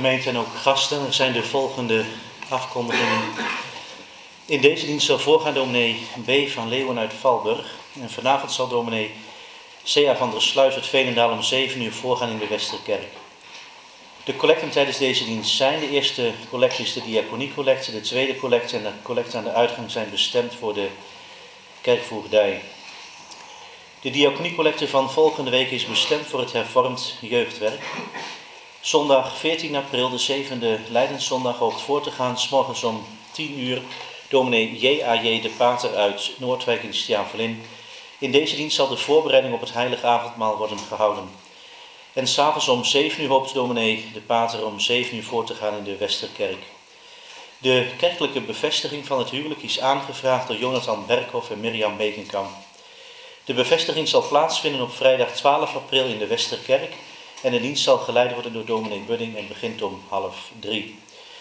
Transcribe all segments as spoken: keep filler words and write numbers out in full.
gemeente en ook gasten. Er zijn de volgende afkondigingen. In deze dienst zal voorgaan dominee B. van Leeuwen uit Valburg. En vanavond zal dominee C A van der Sluis uit Veenendaal om zeven uur voorgaan in de Westerkerk. De collecten tijdens deze dienst zijn: de eerste collecte is de diaconiecollecte, de tweede collecte en de collecte aan de uitgang zijn bestemd voor de kerkvoogdij. De diaconiecollecte van volgende week is bestemd voor het hervormd jeugdwerk. Zondag veertien april, de zevende Lijdenszondag, hoopt voor te gaan, 's morgens om tien uur, dominee J A J de Pater uit Noordwijk in Stjavelin. In deze dienst zal de voorbereiding op het heilige avondmaal worden gehouden. En s'avonds om zeven uur hoopt dominee de Pater om zeven uur voor te gaan in de Westerkerk. De kerkelijke bevestiging van het huwelijk is aangevraagd door Jonathan Berkhoff en Mirjam Bekenkamp. De bevestiging zal plaatsvinden op vrijdag twaalf april in de Westerkerk en de dienst zal geleid worden door dominee Budding en begint om half drie.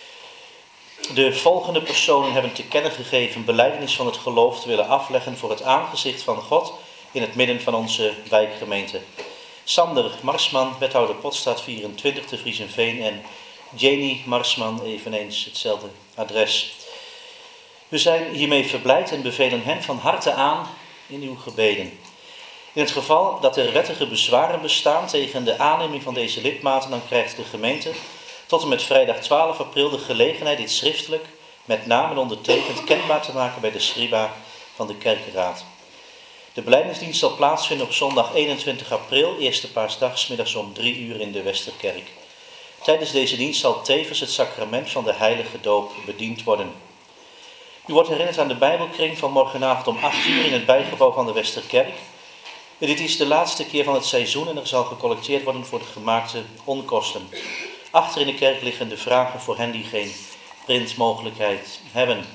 De volgende personen hebben te kennen gegeven belijdenis van het geloof te willen afleggen voor het aangezicht van God in het midden van onze wijkgemeente. Sander Marsman, wethouder Potstad vierentwintig te Vriezenveen en Jenny Marsman, eveneens hetzelfde adres. We zijn hiermee verblijd en bevelen hen van harte aan in uw gebeden. In het geval dat er wettige bezwaren bestaan tegen de aanneming van deze lidmaten, dan krijgt de gemeente tot en met vrijdag twaalf april de gelegenheid dit schriftelijk, met naam en ondertekend, kenbaar te maken bij de Sriba van de Kerkenraad. De belijdenisdienst zal plaatsvinden op zondag eenentwintig april, eerste paasdag, 's middags om drie uur in de Westerkerk. Tijdens deze dienst zal tevens het sacrament van de heilige doop bediend worden. U wordt herinnerd aan de Bijbelkring van morgenavond om acht uur in het bijgebouw van de Westerkerk. Dit is de laatste keer van het seizoen en er zal gecollecteerd worden voor de gemaakte onkosten. Achter in de kerk liggen de vragen voor hen die geen printmogelijkheid hebben.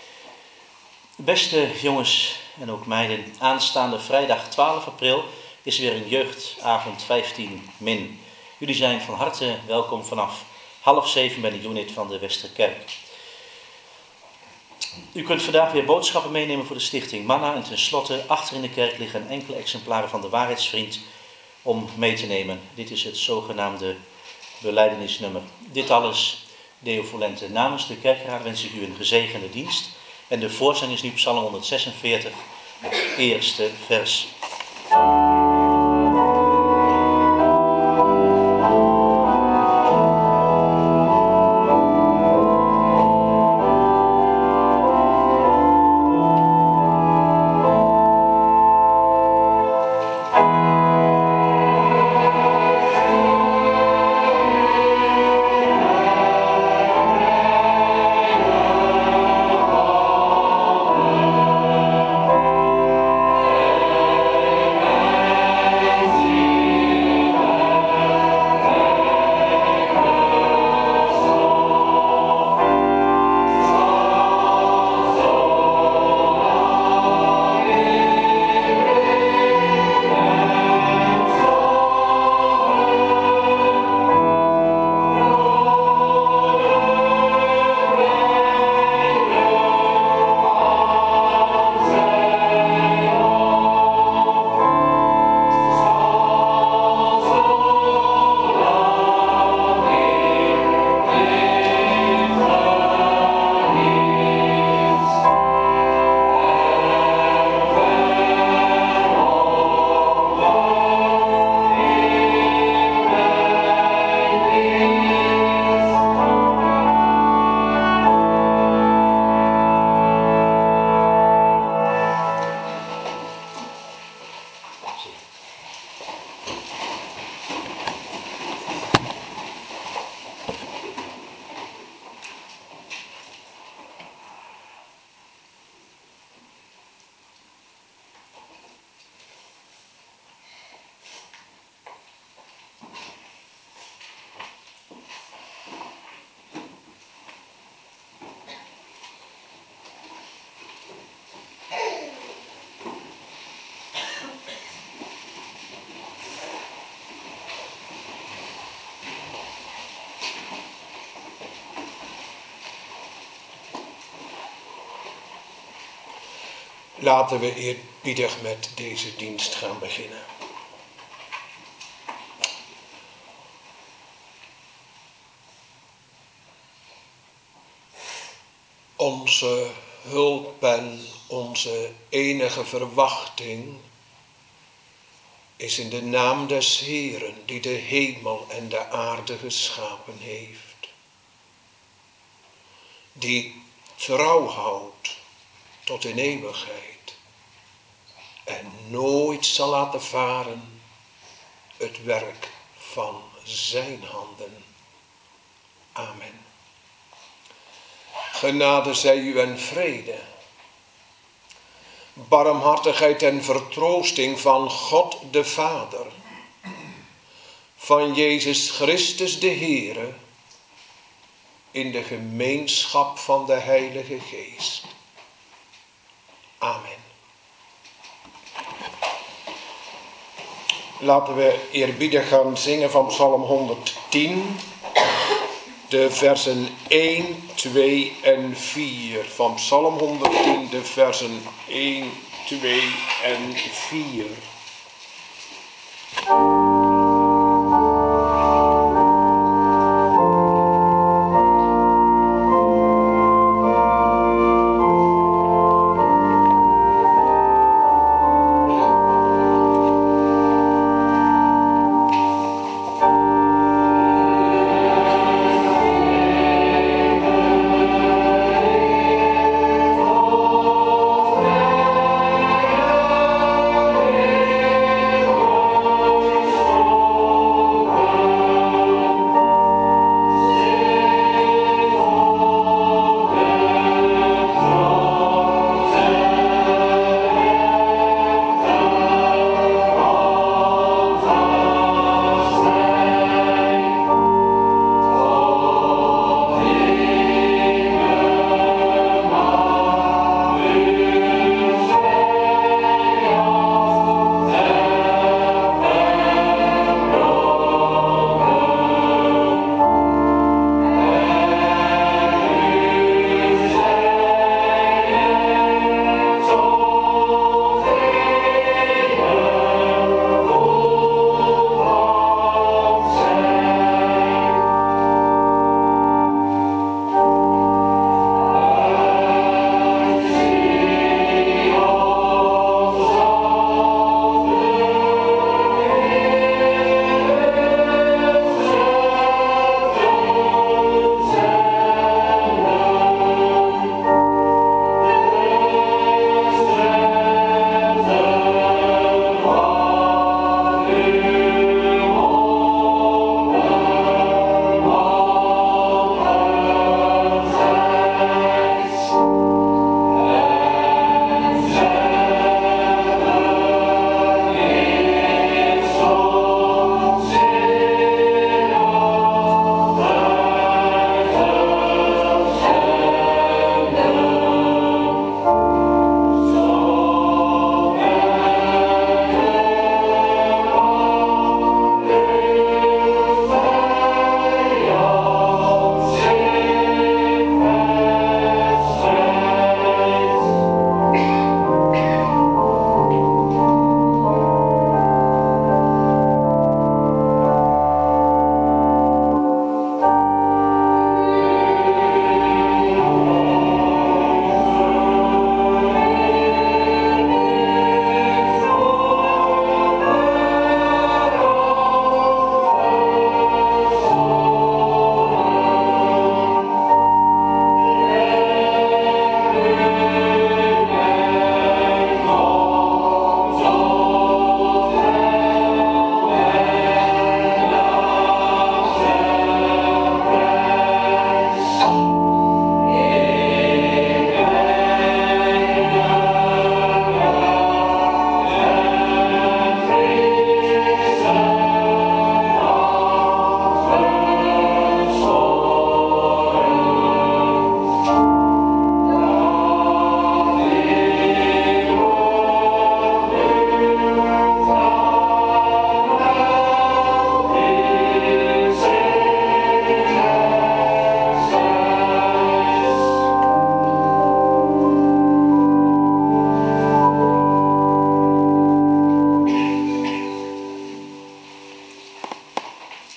Beste jongens en ook meiden, aanstaande vrijdag twaalf april is weer een jeugdavond vijftien min. Jullie zijn van harte welkom vanaf half zeven bij de unit van de Westerkerk. U kunt vandaag weer boodschappen meenemen voor de stichting Manna en tenslotte achter in de kerk liggen enkele exemplaren van de Waarheidsvriend om mee te nemen. Dit is het zogenaamde belijdenisnummer. Dit alles, Deo Volente. Namens de kerkraad wens ik u een gezegende dienst. En de voorzang is nu Psalm honderdzesenveertig, het eerste vers. Laten we eerbiedig met deze dienst gaan beginnen. Onze hulp en onze enige verwachting is in de naam des Heeren, die de hemel en de aarde geschapen heeft. Die trouw houdt tot in eeuwigheid en nooit zal laten varen het werk van zijn handen. Amen. Genade zij u en vrede, barmhartigheid en vertroosting van God de Vader, van Jezus Christus de Heere, in de gemeenschap van de Heilige Geest. Amen. Laten we eerbiedig gaan zingen van Psalm honderdtien, de versen één, twee en vier. Van Psalm honderdtien, de versen één, twee en vier.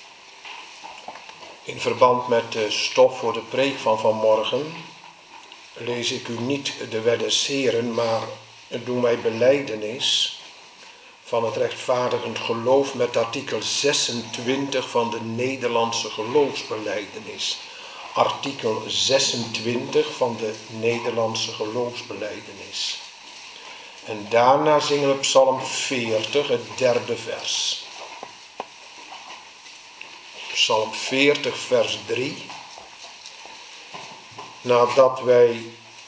In verband met de stof voor de preek van vanmorgen lees ik u niet de wet des Heren, maar doen wij belijdenis van het rechtvaardigend geloof met artikel zesentwintig van de Nederlandse geloofsbelijdenis. Artikel zesentwintig van de Nederlandse geloofsbelijdenis. En daarna zingen we Psalm veertig, het derde vers. Psalm veertig, vers drie. Nadat wij,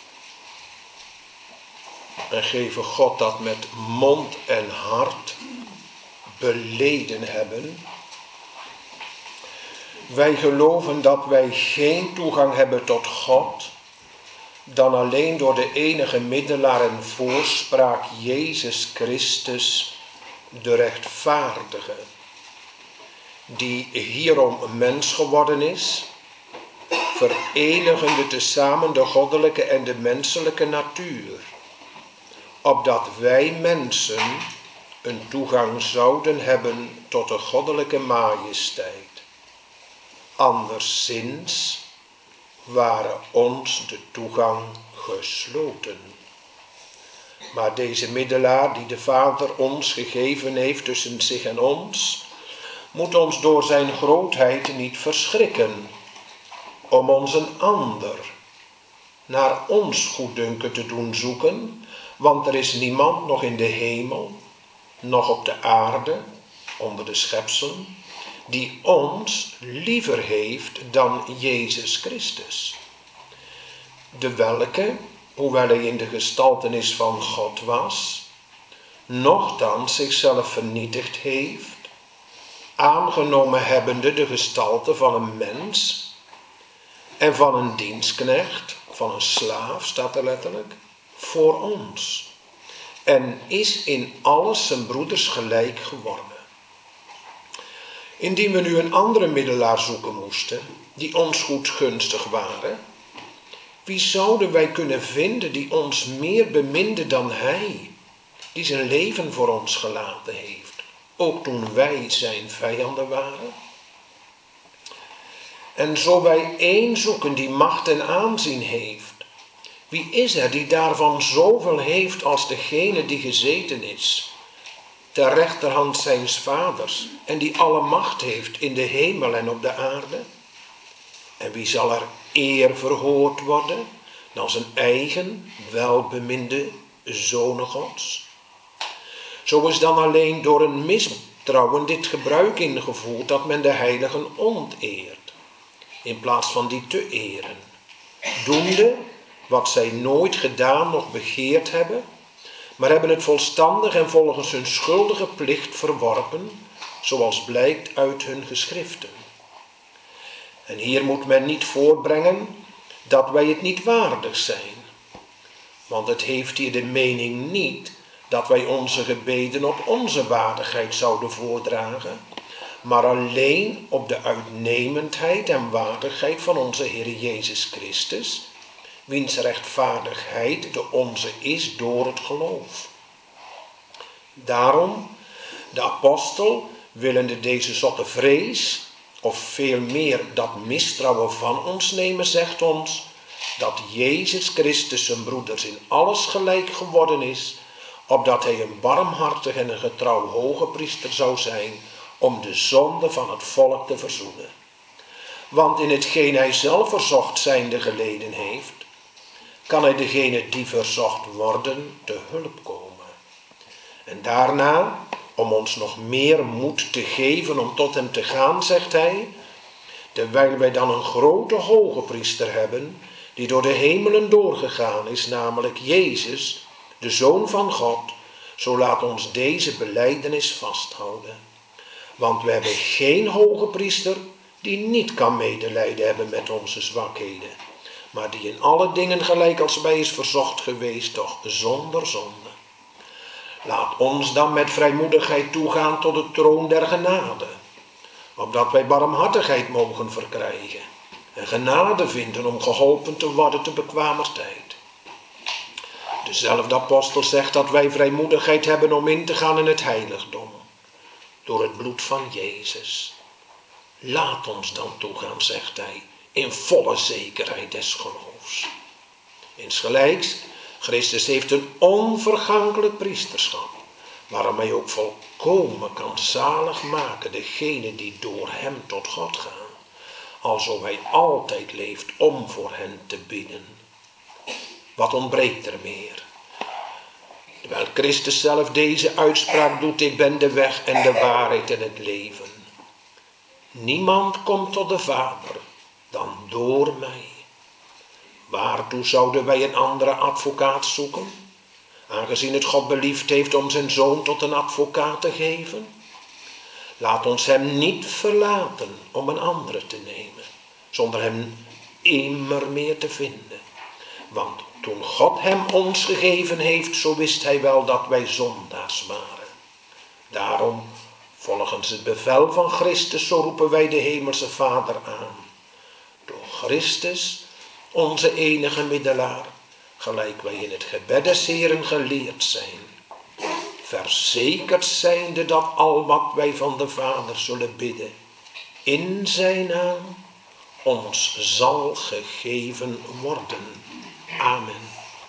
en geven God dat met mond en hart, beleden hebben. Wij geloven dat wij geen toegang hebben tot God dan alleen door de enige middelaar en voorspraak Jezus Christus, de rechtvaardige, die hierom mens geworden is, verenigende tezamen de goddelijke en de menselijke natuur, opdat wij mensen een toegang zouden hebben tot de goddelijke majesteit. Anderszins ware ons de toegang gesloten. Maar deze middelaar die de Vader ons gegeven heeft tussen zich en ons, moet ons door zijn grootheid niet verschrikken, om ons een ander naar ons goeddunken te doen zoeken, want er is niemand nog in de hemel, nog op de aarde, onder de schepselen, die ons liever heeft dan Jezus Christus. De welke, hoewel hij in de gestaltenis van God was, nochtans zichzelf vernietigd heeft, aangenomen hebbende de gestalte van een mens en van een dienstknecht, van een slaaf, staat er letterlijk, voor ons. En is in alles zijn broeders gelijk geworden. Indien we nu een andere middelaar zoeken moesten, die ons goedgunstig waren, wie zouden wij kunnen vinden die ons meer beminde dan hij, die zijn leven voor ons gelaten heeft, ook toen wij zijn vijanden waren? En zo wij één zoeken die macht en aanzien heeft, wie is er die daarvan zoveel heeft als degene die gezeten is, ter rechterhand zijns vaders, en die alle macht heeft in de hemel en op de aarde? En wie zal er eer verhoord worden dan zijn eigen welbeminde zonen Gods? Zo is dan alleen door een mistrouwen dit gebruik ingevoerd dat men de heiligen onteert, in plaats van die te eren, doende wat zij nooit gedaan noch begeerd hebben, maar hebben het volstandig en volgens hun schuldige plicht verworpen, zoals blijkt uit hun geschriften. En hier moet men niet voorbrengen dat wij het niet waardig zijn, want het heeft hier de mening niet dat wij onze gebeden op onze waardigheid zouden voordragen, maar alleen op de uitnemendheid en waardigheid van onze Heer Jezus Christus, wiens rechtvaardigheid de onze is door het geloof. Daarom, de apostel, willende deze zotte vrees, of veel meer dat mistrouwen van ons nemen, zegt ons dat Jezus Christus zijn broeders in alles gelijk geworden is, opdat hij een barmhartig en een getrouw hoge priester zou zijn, om de zonde van het volk te verzoenen. Want in hetgeen hij zelf verzocht zijnde geleden heeft, kan hij degene die verzocht worden te hulp komen. En daarna, om ons nog meer moed te geven om tot hem te gaan, zegt hij, terwijl wij dan een grote hoge priester hebben, die door de hemelen doorgegaan is, namelijk Jezus, de Zoon van God, zo laat ons deze belijdenis vasthouden. Want we hebben geen hoge priester die niet kan medelijden hebben met onze zwakheden, maar die in alle dingen gelijk als wij is verzocht geweest, doch zonder zonde. Laat ons dan met vrijmoedigheid toegaan tot de troon der genade, opdat wij barmhartigheid mogen verkrijgen en genade vinden om geholpen te worden te bekwamer tijd. Dezelfde apostel zegt dat wij vrijmoedigheid hebben om in te gaan in het heiligdom, door het bloed van Jezus. Laat ons dan toegaan, zegt hij, in volle zekerheid des geloofs. Insgelijks, Christus heeft een onvergankelijk priesterschap, waarom hij ook volkomen kan zalig maken degenen die door hem tot God gaan, alzo hij altijd leeft om voor hen te bidden. Wat ontbreekt er meer? Terwijl Christus zelf deze uitspraak doet, ik ben de weg en de waarheid en het leven. Niemand komt tot de Vader dan door mij. Waartoe zouden wij een andere advocaat zoeken, aangezien het God beliefd heeft om zijn zoon tot een advocaat te geven? Laat ons hem niet verlaten om een andere te nemen, zonder hem immer meer te vinden. Want toen God hem ons gegeven heeft, zo wist hij wel dat wij zondaars waren. Daarom, volgens het bevel van Christus, zo roepen wij de hemelse Vader aan. Door Christus, onze enige middelaar, gelijk wij in het gebed des Heeren geleerd zijn. Verzekerd zijnde dat al wat wij van de Vader zullen bidden, in zijn naam ons zal gegeven worden. Amen.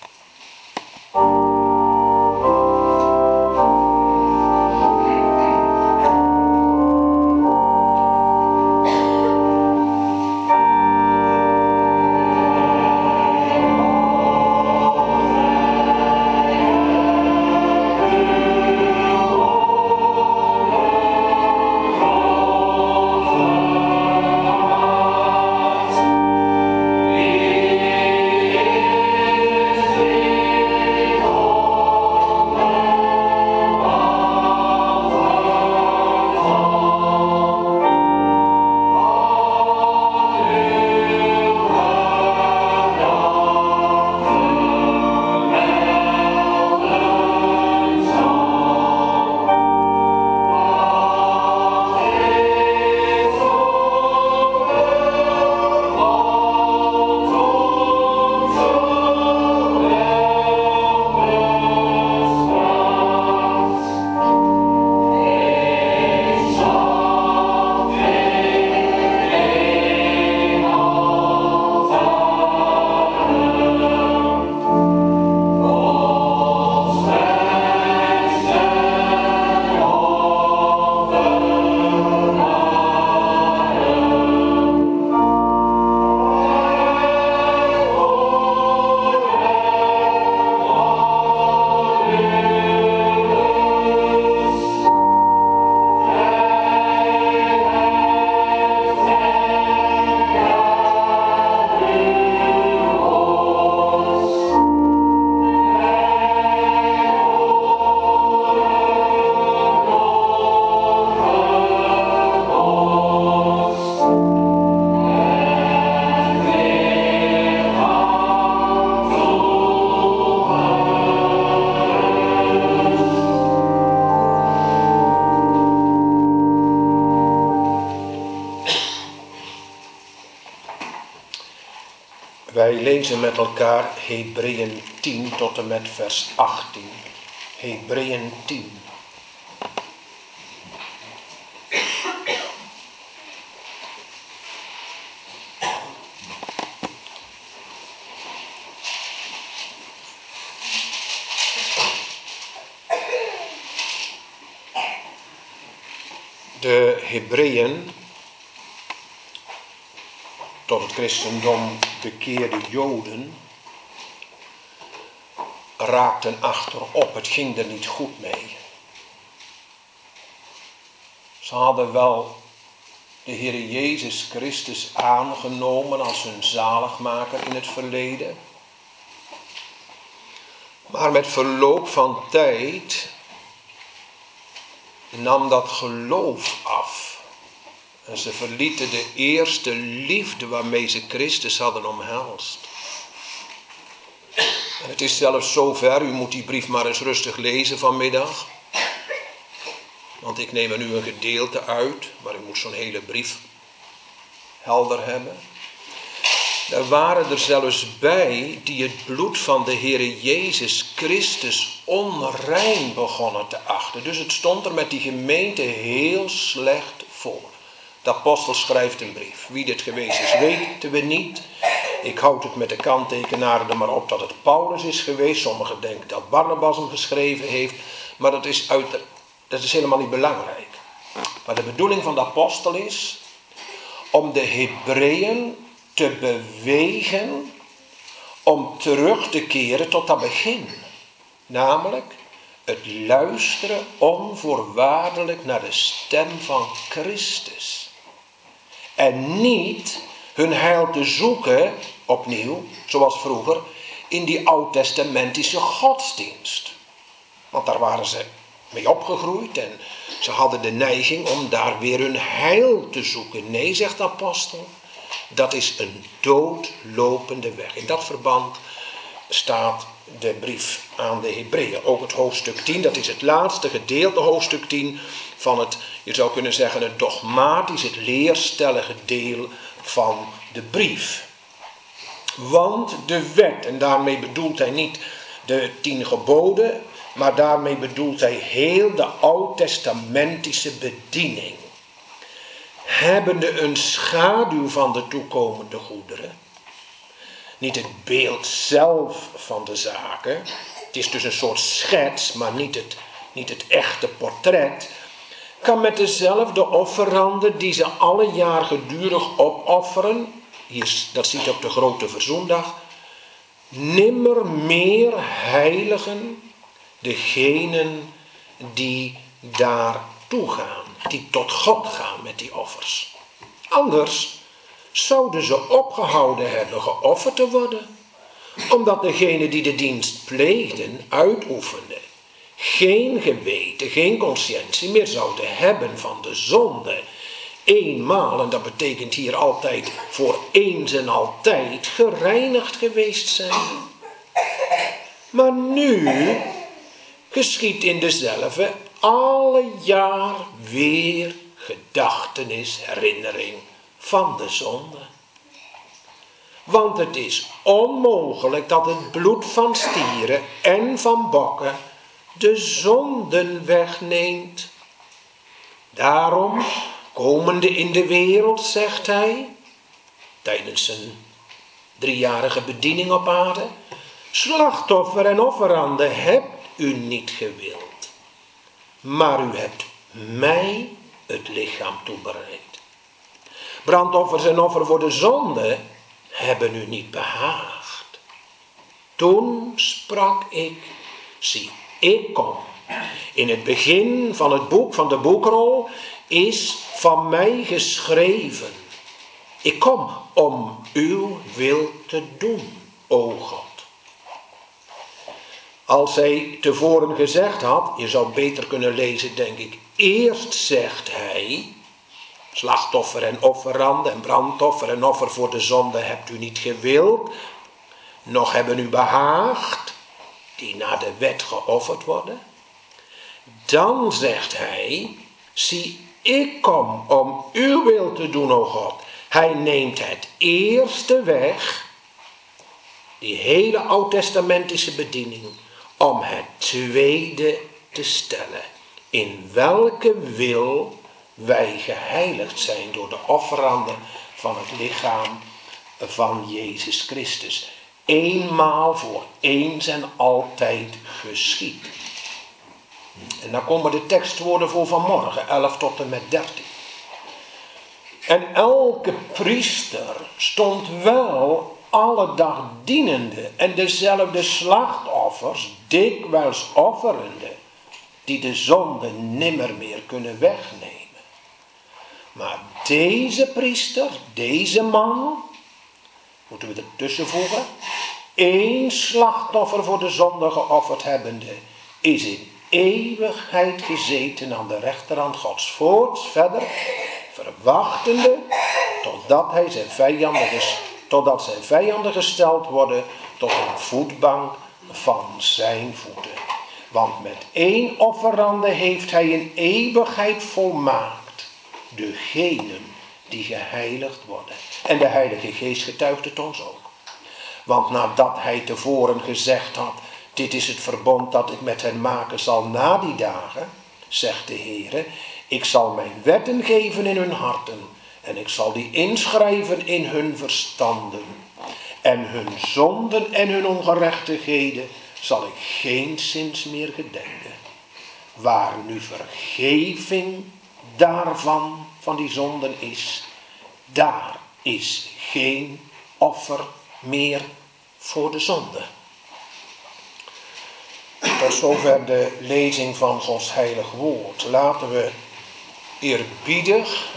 Wij lezen met elkaar Hebreeën tien tot en met vers achttien. Hebreeën tien. De Hebreeën, tot het christendom bekeerde Joden, raakten achterop. Het ging er niet goed mee. Ze hadden wel de Heer Jezus Christus aangenomen als hun zaligmaker in het verleden. Maar met verloop van tijd nam dat geloof af. En ze verlieten de eerste liefde waarmee ze Christus hadden omhelst. En het is zelfs zover, u moet die brief maar eens rustig lezen vanmiddag. Want ik neem er nu een gedeelte uit, maar u moet zo'n hele brief helder hebben. Er waren er zelfs bij die het bloed van de Heere Jezus Christus onrein begonnen te achten. Dus het stond er met die gemeente heel slecht voor. De apostel schrijft een brief. Wie dit geweest is, weten we niet. Ik houd het met de kanttekenaren er maar op dat het Paulus is geweest. Sommigen denken dat Barnabas hem geschreven heeft. Maar dat is, uit, dat is helemaal niet belangrijk. Maar de bedoeling van de apostel is om de Hebreeën te bewegen om terug te keren tot dat begin. Namelijk het luisteren onvoorwaardelijk naar de stem van Christus. En niet hun heil te zoeken, opnieuw, zoals vroeger, in die oud-testamentische godsdienst. Want daar waren ze mee opgegroeid en ze hadden de neiging om daar weer hun heil te zoeken. Nee, zegt de apostel, dat is een doodlopende weg. In dat verband staat de brief aan de Hebreeën. Ook het hoofdstuk tien, dat is het laatste gedeelte, hoofdstuk tien, van het, je zou kunnen zeggen, het dogmatisch, het leerstellige deel van de brief. Want de wet, en daarmee bedoelt hij niet de tien geboden, maar daarmee bedoelt hij heel de oud-testamentische bediening. Hebbende een schaduw van de toekomende goederen. Niet het beeld zelf van de zaken. Het is dus een soort schets, maar niet het, niet het echte portret. Kan met dezelfde offeranden die ze alle jaar gedurig opofferen. Hier, dat ziet op de grote verzoendag. Nimmer meer heiligen degenen die daartoe gaan. Die tot God gaan met die offers. Anders zouden ze opgehouden hebben geofferd te worden. Omdat degenen die de dienst pleegden, uitoefenden, geen geweten, geen conscientie meer zouden hebben van de zonde. Eenmaal, en dat betekent hier altijd voor eens en altijd, gereinigd geweest zijn. Maar nu geschiedt in dezelfde alle jaar weer gedachtenis, herinnering van de zonde. Want het is onmogelijk dat het bloed van stieren en van bokken de zonden wegneemt. Daarom, komende in de wereld, zegt hij, tijdens zijn driejarige bediening op aarde, slachtoffer en offeranden hebt u niet gewild, maar u hebt mij het lichaam toebereid. Brandoffers en offer voor de zonde hebben u niet behaagd. Toen sprak ik, zie, ik kom. In het begin van het boek, van de boekrol, is van mij geschreven. Ik kom om uw wil te doen, o God. Als hij tevoren gezegd had, je zou beter kunnen lezen, denk ik. Eerst zegt hij, slachtoffer en offerande en brandoffer en offer voor de zonde hebt u niet gewild, nog hebben u behaagd, die naar de wet geofferd worden. Dan zegt hij, zie, ik kom om uw wil te doen, o God. Hij neemt het eerste weg, die hele oud-testamentische bediening, om het tweede te stellen. In welke wil wij geheiligd zijn door de offeranden van het lichaam van Jezus Christus. Eenmaal voor eens en altijd geschied. En dan komen de tekstwoorden voor vanmorgen, elf tot en met dertien. En elke priester stond wel alle dag dienende en dezelfde slachtoffers dikwijls offerende, die de zonde nimmer meer kunnen wegnemen. Maar deze priester, deze man, moeten we ertussen voegen, één slachtoffer voor de zonde geofferd hebbende, is in eeuwigheid gezeten aan de rechterhand Gods. Voorts verder, verwachtende, totdat hij zijn vijanden, totdat zijn vijanden gesteld worden tot een voetbank van zijn voeten. Want met één offerande heeft hij in eeuwigheid volmaakt degenen die geheiligd worden. En de Heilige Geest getuigt het ons ook. Want nadat hij tevoren gezegd had, dit is het verbond dat ik met hen maken zal na die dagen, zegt de Heere, ik zal mijn wetten geven in hun harten en ik zal die inschrijven in hun verstanden. En hun zonden en hun ongerechtigheden zal ik geenszins meer gedenken. Waar nu vergeving daarvan, van die zonden is, daar is geen offer meer voor de zonde. Tot zover de lezing van Gods heilig woord. Laten we eerbiedig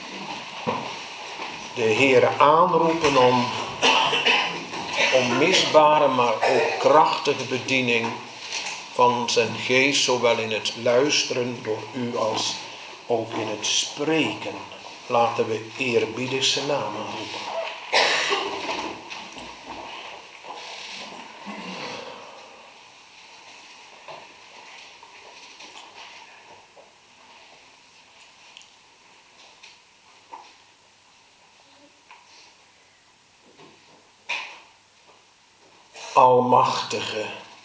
de Heere aanroepen om onmisbare, maar ook krachtige bediening van zijn geest, zowel in het luisteren door u als ook in het spreken. Laten we eerbiedig zijn naam roepen. Almachtige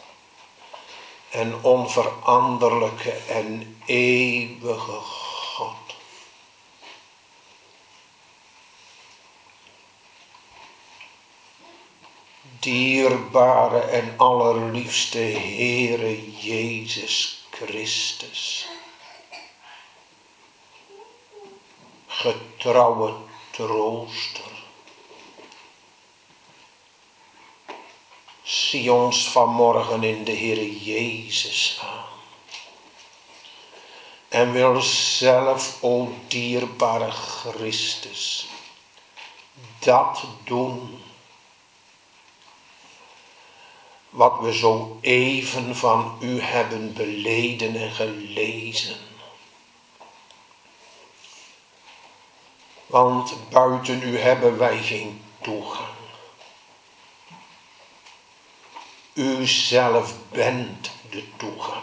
en onveranderlijke en eeuwige God. Dierbare en allerliefste Heere Jezus Christus. Getrouwe trooster. Zie ons vanmorgen in de Heere Jezus aan. En wil zelf, o dierbare Christus, dat doen wat we zo even van u hebben beleden en gelezen. Want buiten u hebben wij geen toegang. U zelf bent de toegang.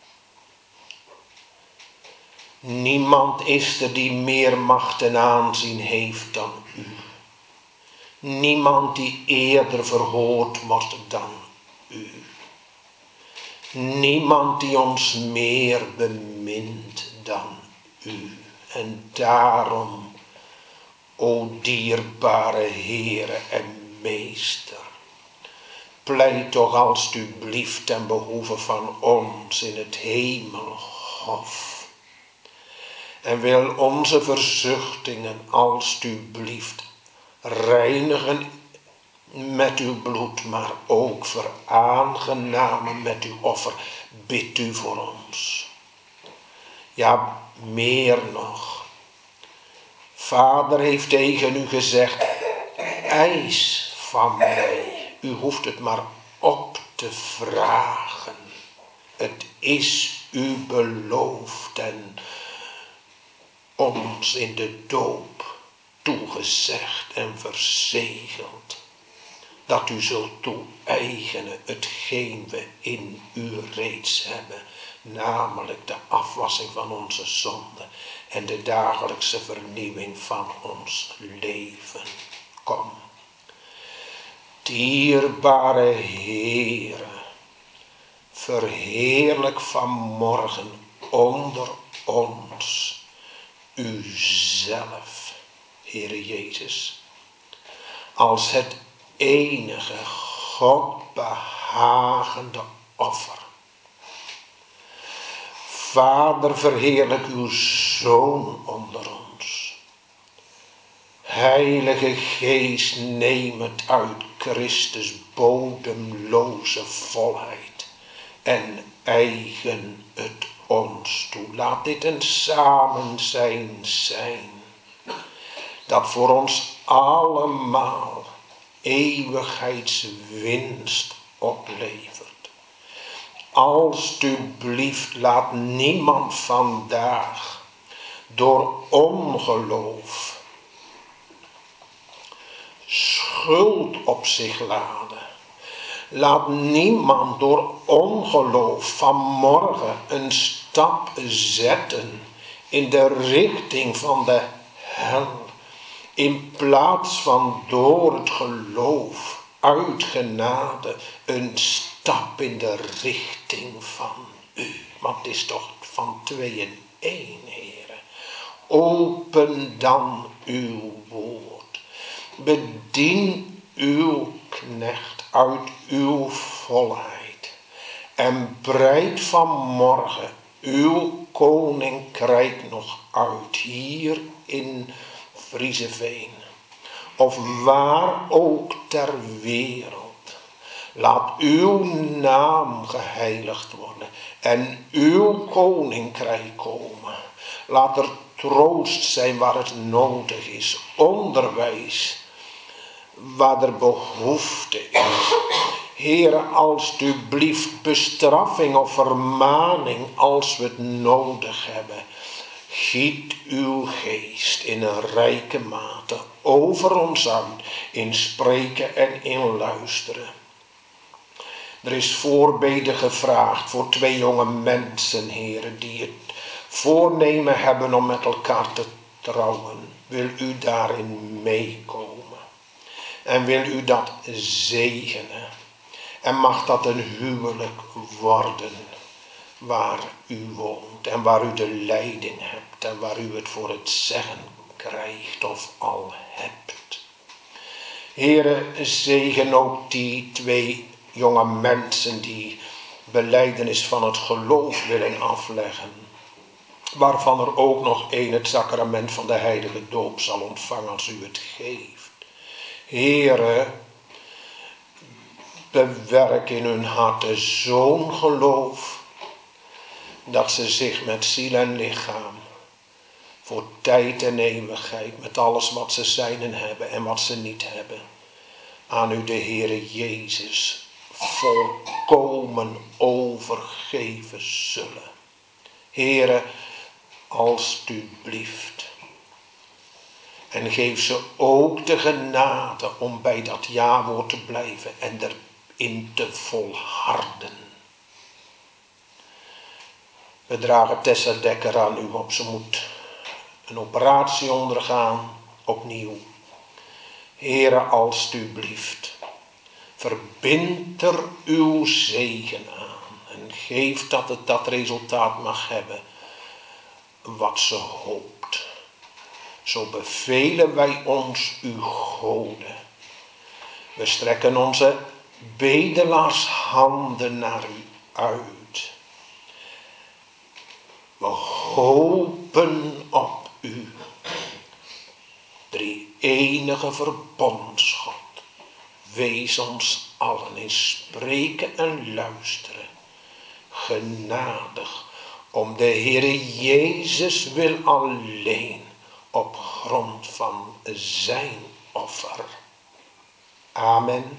Niemand is er die meer macht en aanzien heeft dan u. Niemand die eerder verhoord wordt dan u. Niemand die ons meer bemint dan u. En daarom, o dierbare Heere en Meester, pleit toch alstublieft ten behoeve van ons in het hemelhof. En wil onze verzuchtingen alstublieft reinigen met uw bloed, maar ook veraangenamen met uw offer. Bid u voor ons. Ja, meer nog. Vader heeft tegen u gezegd, eis van mij. U hoeft het maar op te vragen. Het is u beloofd en ons in de doop toegezegd en verzegeld. Dat u zult toe-eigenen hetgeen we in u reeds hebben. Namelijk de afwassing van onze zonden en de dagelijkse vernieuwing van ons leven. Kom. Dierbare Heere, verheerlijk vanmorgen onder ons uzelf, Heere Jezus, als het enige God behagende offer. Vader, verheerlijk uw Zoon onder ons. Heilige Geest, neem het uit Christus bodemloze volheid en eigen het ons toe. Laat dit een samenzijn zijn, dat voor ons allemaal eeuwigheidswinst oplevert. Alstublieft, laat niemand vandaag door ongeloof schuld op zich laden. Laat niemand door ongeloof vanmorgen een stap zetten in de richting van de hel. In plaats van door het geloof uit genade een stap in de richting van u. Want het is toch van twee in één, Heere. Open dan uw woord. Bedien uw knecht uit uw volheid en breidt vanmorgen uw koninkrijk nog uit hier in Vriezeveen of waar ook ter wereld. Laat uw naam geheiligd worden en uw koninkrijk komen. Laat er troost zijn waar het nodig is, onderwijs waar er behoefte is. Heere, alstublieft bestraffing of vermaning als we het nodig hebben. Giet uw geest in een rijke mate over ons aan, in spreken en in luisteren. Er is voorbeden gevraagd voor twee jonge mensen, heren, die het voornemen hebben om met elkaar te trouwen. Wil u daarin meekomen? En wil u dat zegenen? En mag dat een huwelijk worden waar u woont en waar u de leiding hebt en waar u het voor het zeggen krijgt of al hebt. Heere, zegen ook die twee jonge mensen die belijdenis van het geloof willen afleggen, waarvan er ook nog één het sacrament van de heilige doop zal ontvangen als u het geeft. Heere, bewerk in hun harten zo'n geloof dat ze zich met ziel en lichaam voor tijd en eeuwigheid met alles wat ze zijn en hebben en wat ze niet hebben aan u de Heere Jezus volkomen overgeven zullen. Heere, alstublieft. En geef ze ook de genade om bij dat ja-woord te blijven en erin te volharden. We dragen Tessa Dekker aan u op. Ze moet een operatie ondergaan, opnieuw. Heere, alstublieft. Verbind er uw zegen aan en geef dat het dat resultaat mag hebben wat ze hoopt. Zo bevelen wij ons uw goden. We strekken onze bedelaarshanden naar u uit. We hopen op u, drie enige verbondsgod. Wees ons allen in spreken en luisteren genadig om de Heere Jezus wil alleen op grond van zijn offer. Amen.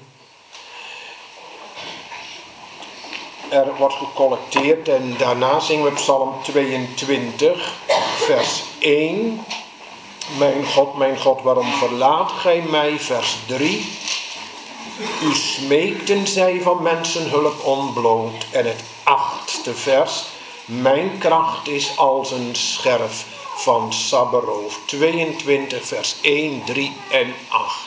Er wordt gecollecteerd en daarna zingen we Psalm tweeëntwintig, vers één. Mijn God, mijn God, waarom verlaat gij mij? Vers drie. U smeekten zij van mensen hulp ontbloot. En het achtste vers. Mijn kracht is als een scherf van Sabberoof. tweeëntwintig, vers één, drie en acht.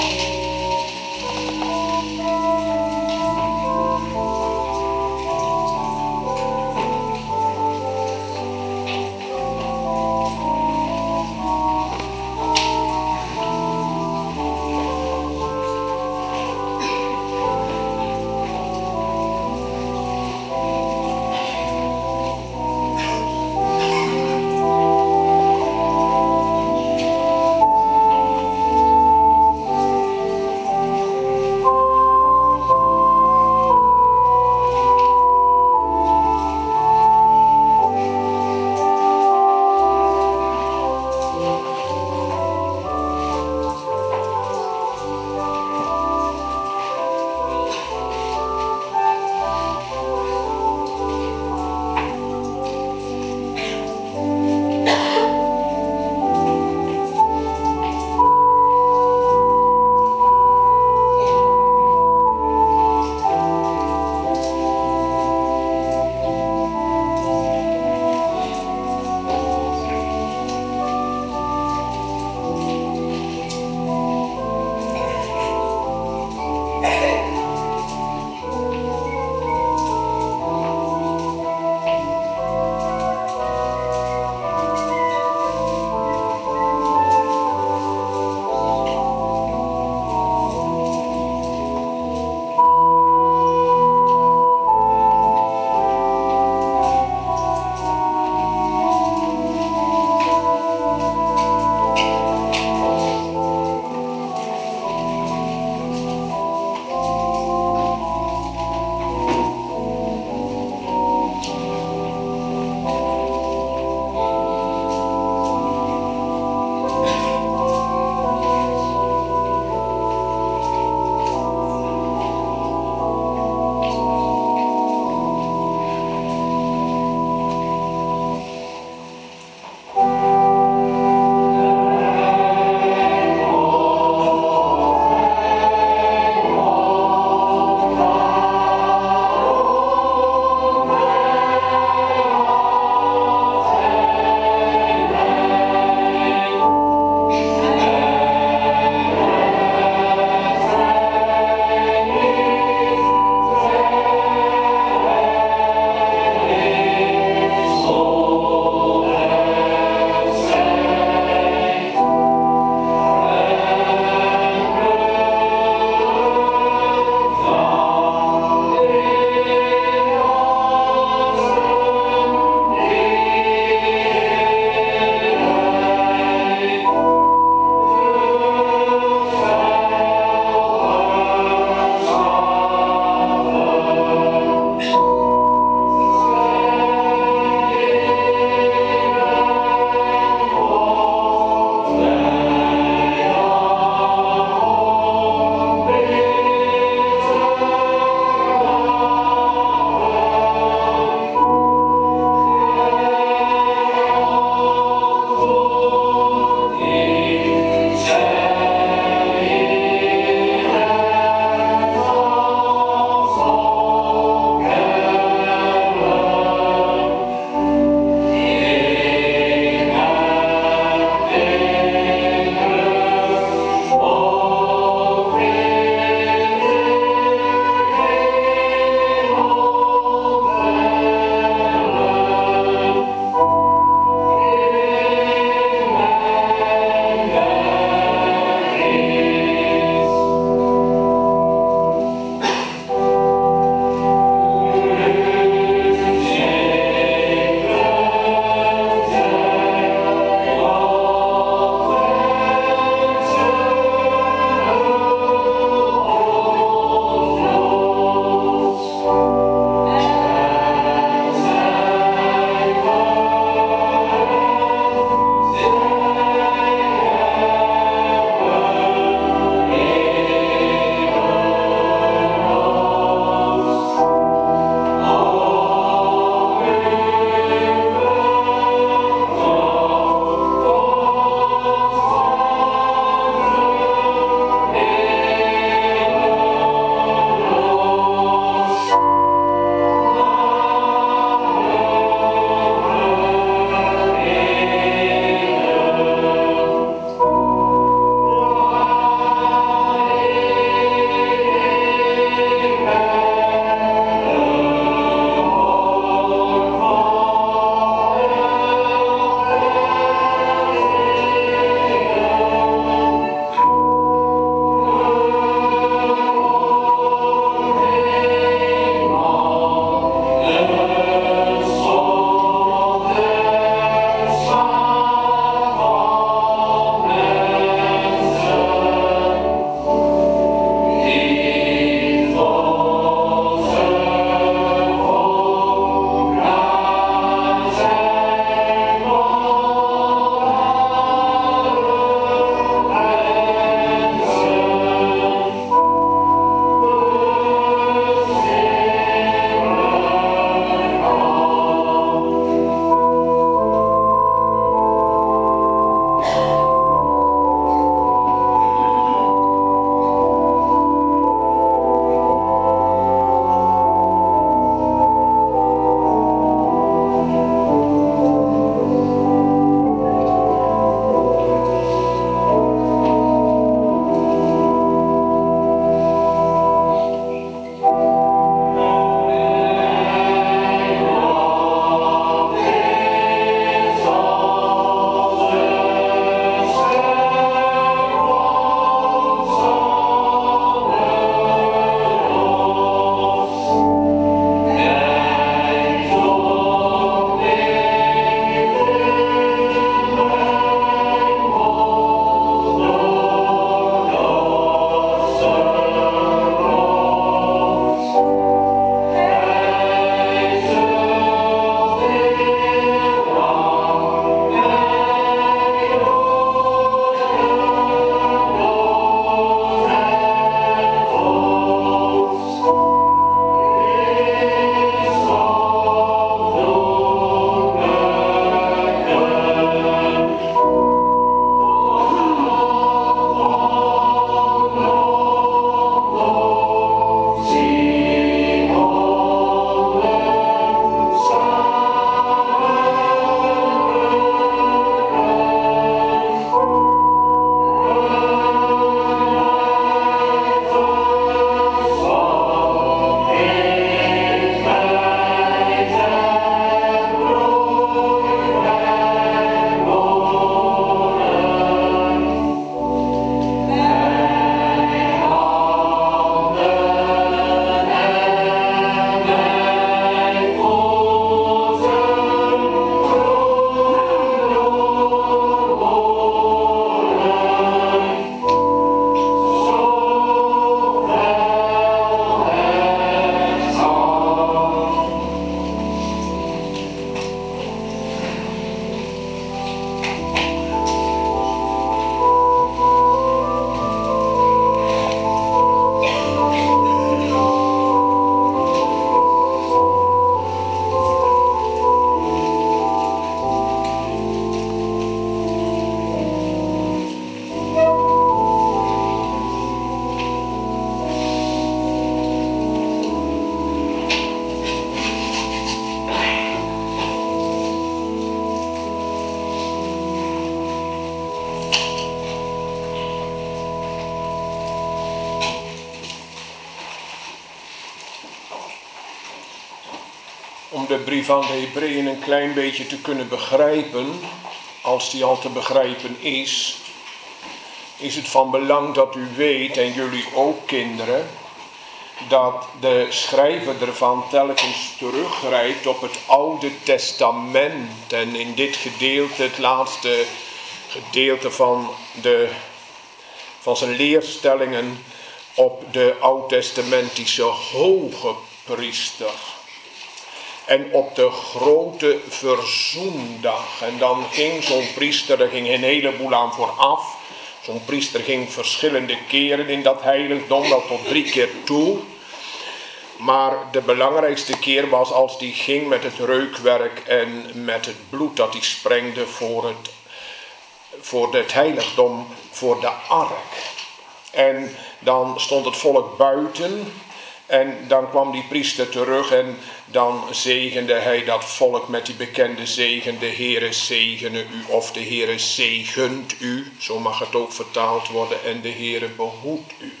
de brief aan de Hebreeën een klein beetje te kunnen begrijpen, als die al te begrijpen is, is het van belang dat u weet, en jullie ook kinderen, dat de schrijver ervan telkens teruggrijpt op het Oude Testament. En in dit gedeelte, het laatste gedeelte van, de, van zijn leerstellingen, op de oud-testamentische hoge priester. En op de grote verzoendag. En dan ging zo'n priester, er ging een heleboel aan vooraf. Zo'n priester ging verschillende keren in dat heiligdom, wel tot drie keer toe. Maar de belangrijkste keer was als die ging met het reukwerk en met het bloed dat hij sprengde voor het, voor het heiligdom, voor de ark. En dan stond het volk buiten en dan kwam die priester terug en dan zegende hij dat volk met die bekende zegen. De Heere zegene u of de Heere zegent u, zo mag het ook vertaald worden, en de Heere behoedt u.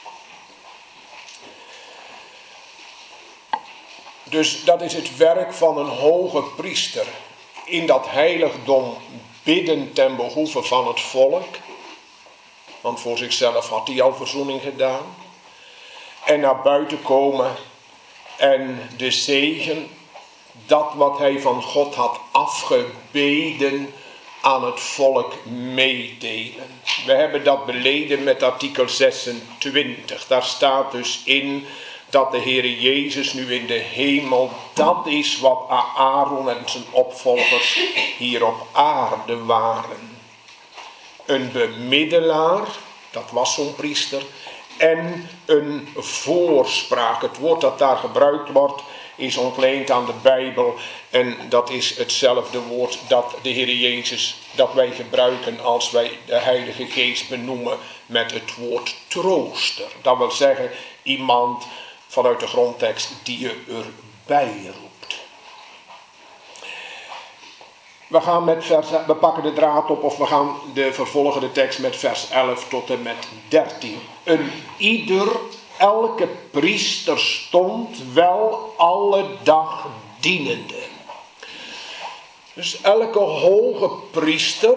Dus dat is het werk van een hoge priester. In dat heiligdom bidden ten behoeve van het volk. Want voor zichzelf had hij al verzoening gedaan. En naar buiten komen en de zegen, dat wat hij van God had afgebeden, aan het volk meedelen. We hebben dat beleden met artikel zesentwintig. Daar staat dus in dat de Heere Jezus nu in de hemel, dat is wat Aaron en zijn opvolgers hier op aarde waren. Een bemiddelaar, dat was zo'n priester, en een voorspraak. Het woord dat daar gebruikt wordt is ontleend aan de Bijbel en dat is hetzelfde woord dat de Heer Jezus, dat wij gebruiken als wij de Heilige Geest benoemen met het woord trooster. Dat wil zeggen iemand vanuit de grondtekst die je erbij roept. We gaan met vers, we pakken de draad op of we gaan de vervolgende tekst met vers elf tot en met dertien. Een ieder, elke priester stond wel alle dag dienende. Dus elke hoge priester,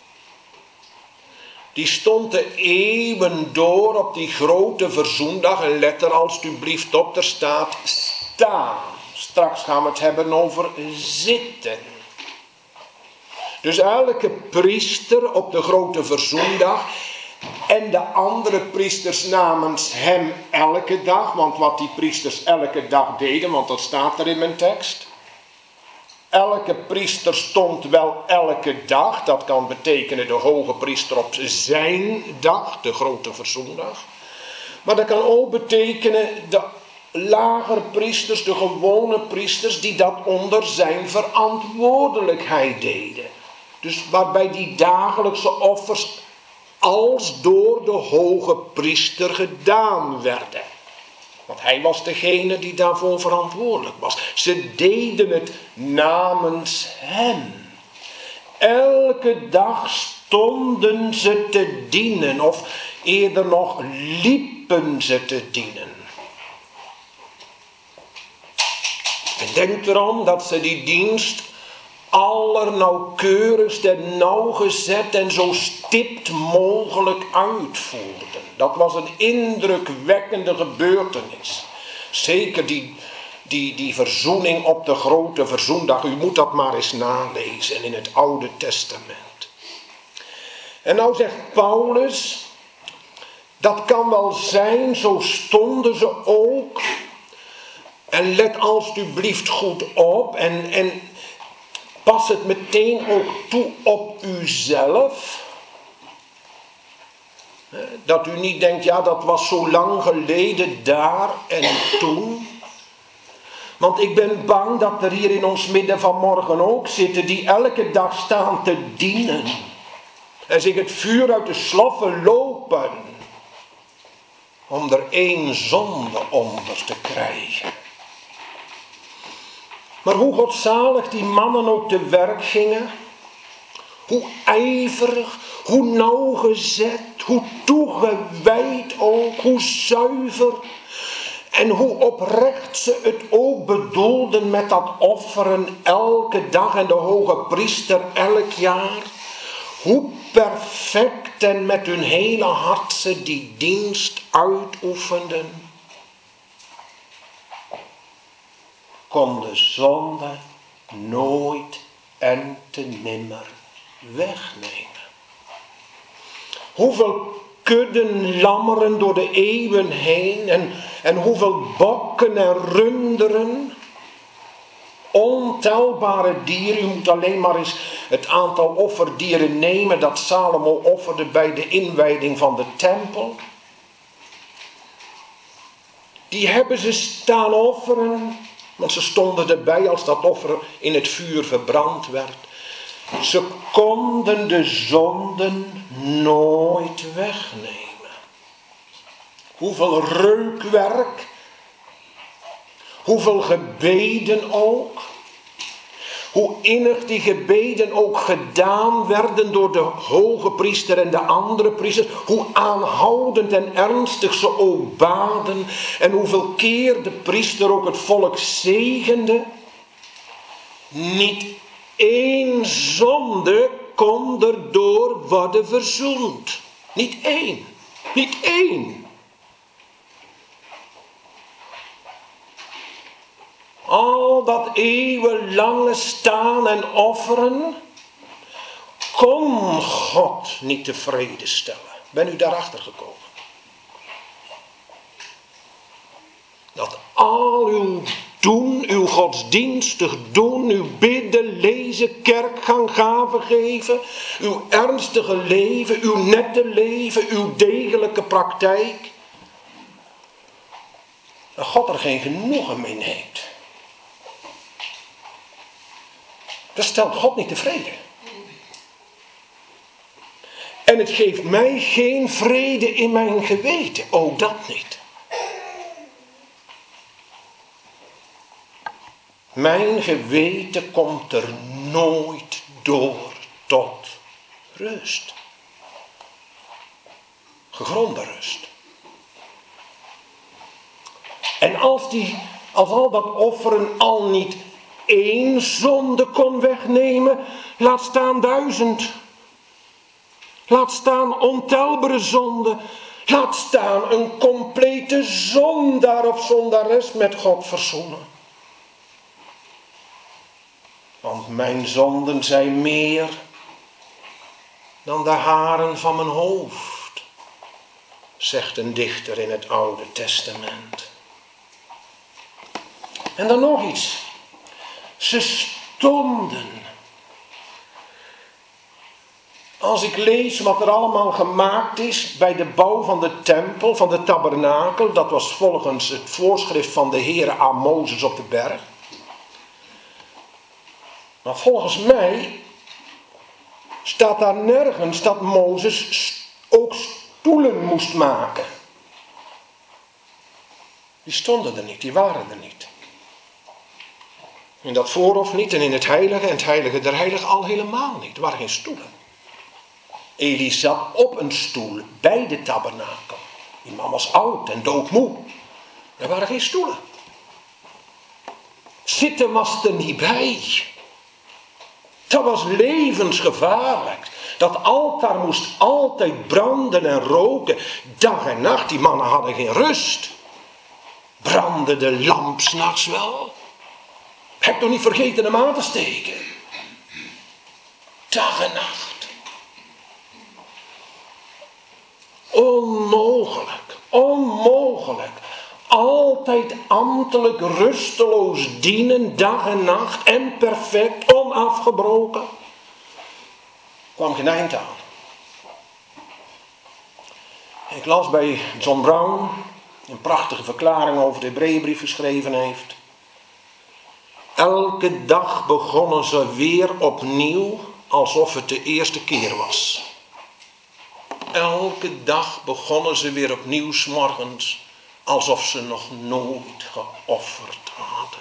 die stond de eeuwen door op die grote verzoendag. En let er alstublieft op, er staat staan. Straks gaan we het hebben over zitten. Dus elke priester op de grote verzoendag en de andere priesters namens hem elke dag. Want wat die priesters elke dag deden, want dat staat er in mijn tekst. Elke priester stond wel elke dag. Dat kan betekenen de hoge priester op zijn dag, de grote verzoendag. Maar dat kan ook betekenen de lagere priesters, de gewone priesters, die dat onder zijn verantwoordelijkheid deden. Dus waarbij die dagelijkse offers als door de hoge priester gedaan werden. Want hij was degene die daarvoor verantwoordelijk was. Ze deden het namens hem. Elke dag stonden ze te dienen, of eerder nog liepen ze te dienen. En denk erom dat ze die dienst allernauwkeurigst en nauwgezet en zo stipt mogelijk uitvoerden. Dat was een indrukwekkende gebeurtenis. Zeker die, die, die verzoening op de grote verzoendag. U moet dat maar eens nalezen in het Oude Testament. En nou zegt Paulus, dat kan wel zijn, zo stonden ze ook. En let alstublieft goed op en... en pas het meteen ook toe op uzelf. Dat u niet denkt, ja, dat was zo lang geleden daar en toen. Want ik ben bang dat er hier in ons midden vanmorgen ook zitten die elke dag staan te dienen. En zich het vuur uit de sloffen lopen. Om er één zonde onder te krijgen. Maar hoe godzalig die mannen ook te werk gingen. Hoe ijverig, hoe nauwgezet, hoe toegewijd ook, hoe zuiver. En hoe oprecht ze het ook bedoelden met dat offeren elke dag en de hoge priester elk jaar. Hoe perfect en met hun hele hart ze die dienst uitoefenden. Kon de zonde nooit en te nimmer wegnemen. Hoeveel kudden lammeren door de eeuwen heen en, en hoeveel bokken en runderen. Ontelbare dieren, u moet alleen maar eens het aantal offerdieren nemen dat Salomo offerde bij de inwijding van de tempel. Die hebben ze staan offeren, want ze stonden erbij als dat offer in het vuur verbrand werd. Ze konden de zonden nooit wegnemen. Hoeveel reukwerk, hoeveel gebeden ook. Hoe innig die gebeden ook gedaan werden door de hoge priester en de andere priesters. Hoe aanhoudend en ernstig ze ook baden. En hoeveel keer de priester ook het volk zegende. Niet één zonde kon erdoor worden verzoend. Niet één. Niet één. Al dat eeuwenlange staan en offeren kon God niet tevreden stellen. Ben u daarachter gekomen? Dat al uw doen, uw godsdienstig doen, uw bidden, lezen, kerkgang, gaven geven, uw ernstige leven, uw nette leven, uw degelijke praktijk, dat God er geen genoegen mee neemt. Dat stelt God niet tevreden. En het geeft mij geen vrede in mijn geweten. Ook dat niet. Mijn geweten komt er nooit door tot rust. Gegronde rust. En als, die, als al dat offeren al niet één zonde kon wegnemen, laat staan duizend. Laat staan ontelbare zonden. Laat staan een complete zondaar of zondares met God verzoenen. Want mijn zonden zijn meer dan de haren van mijn hoofd, zegt een dichter in het Oude Testament. En dan nog iets. Ze stonden. Als ik lees wat er allemaal gemaakt is bij de bouw van de tempel, van de tabernakel, dat was volgens het voorschrift van de Heere aan Mozes op de berg. Maar volgens mij staat daar nergens dat Mozes ook stoelen moest maken. Die stonden er niet, die waren er niet. In dat voorhof niet en in het heilige en het heilige der heiligen al helemaal niet. Er waren geen stoelen. Eli zat op een stoel bij de tabernakel. Die man was oud en doodmoe. Er waren geen stoelen. Zitten was er niet bij. Dat was levensgevaarlijk. Dat altaar moest altijd branden en roken. Dag en nacht, die mannen hadden geen rust. Brandde de lamp 's nachts wel? Heb toch niet vergeten hem aan te steken? Dag en nacht. Onmogelijk, onmogelijk. Altijd ambtelijk, rusteloos dienen, dag en nacht en perfect, onafgebroken. Kwam geen eind aan. Ik las bij John Brown een prachtige verklaring over de Hebreeënbrief geschreven heeft. Elke dag begonnen ze weer opnieuw alsof het de eerste keer was. Elke dag begonnen ze weer opnieuw 's morgens alsof ze nog nooit geofferd hadden.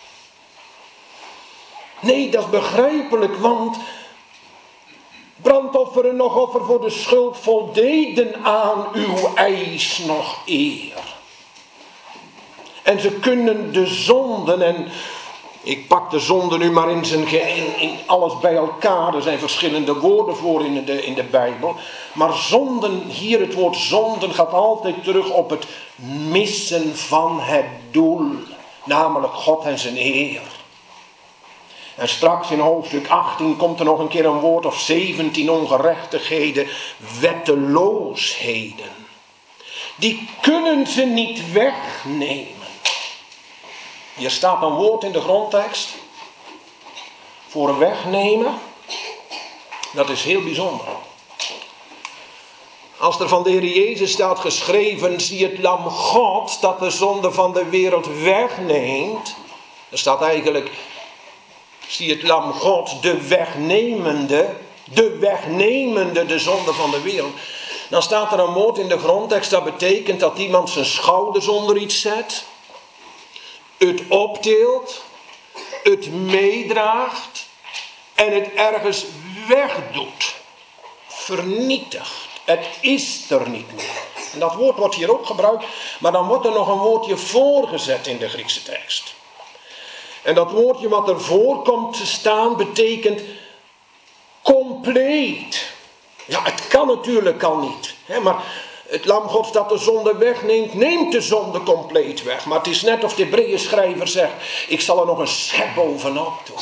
Nee, dat is begrijpelijk, want brandofferen nog offer voor de schuld voldeden aan uw eis nog eer. En ze kunnen de zonden, en ik pak de zonde nu maar in, zijn, in, in alles bij elkaar. Er zijn verschillende woorden voor in de, in de Bijbel. Maar zonden, hier het woord zonden gaat altijd terug op het missen van het doel. Namelijk God en zijn eer. En straks in hoofdstuk achttien komt er nog een keer een woord of zeventien ongerechtigheden, wetteloosheden. Die kunnen ze niet wegnemen. Hier staat een woord in de grondtekst voor wegnemen. Dat is heel bijzonder. Als er van de Heer Jezus staat geschreven, zie het lam God dat de zonde van de wereld wegneemt. Er staat eigenlijk, zie het lam God, de wegnemende, de wegnemende de zonde van de wereld. Dan staat er een woord in de grondtekst, dat betekent dat iemand zijn schouders onder iets zet. Het optilt, het meedraagt en het ergens wegdoet. Vernietigt. Het is er niet meer. En dat woord wordt hier ook gebruikt, maar dan wordt er nog een woordje voorgezet in de Griekse tekst. En dat woordje wat ervoor komt te staan betekent compleet. Ja, het kan natuurlijk al niet. Hè, maar het lam Gods dat de zonde wegneemt, neemt de zonde compleet weg. Maar het is net of de Hebreeënschrijver zegt, ik zal er nog een schep bovenop doen.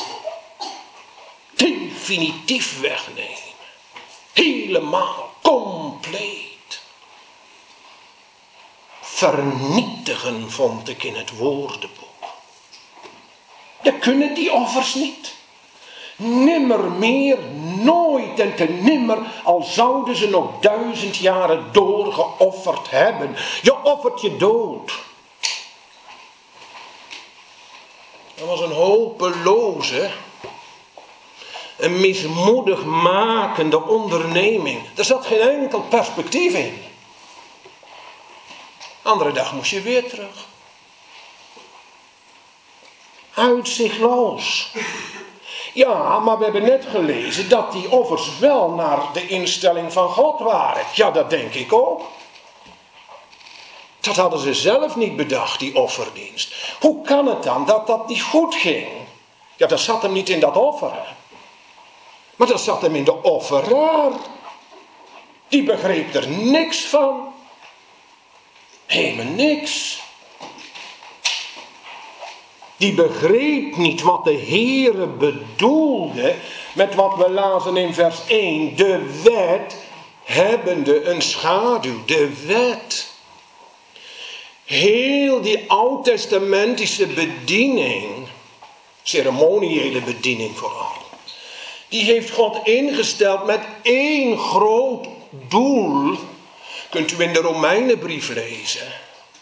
Definitief wegnemen. Helemaal, compleet. Vernietigen vond ik in het woordenboek. Dat kunnen die offers niet. Nimmer meer, nooit en te nimmer, al zouden ze nog duizend jaren doorgeofferd hebben. Je offert je dood. Dat was een hopeloze, een mismoedig makende onderneming. Er zat geen enkel perspectief in. Andere dag moest je weer terug. Uitzichtloos. Ja, maar we hebben net gelezen dat die offers wel naar de instelling van God waren. Ja, dat denk ik ook. Dat hadden ze zelf niet bedacht, die offerdienst. Hoe kan het dan dat dat niet goed ging? Ja, dat zat hem niet in dat offeren. Maar dat zat hem in de offeraar. Die begreep er niks van. Helemaal niks. Die begreep niet wat de Heere bedoelde met wat we lazen in vers één. De wet hebbende een schaduw. De wet. Heel die oud-testamentische bediening, ceremoniële bediening vooral, die heeft God ingesteld met één groot doel. Kunt u in de Romeinenbrief lezen.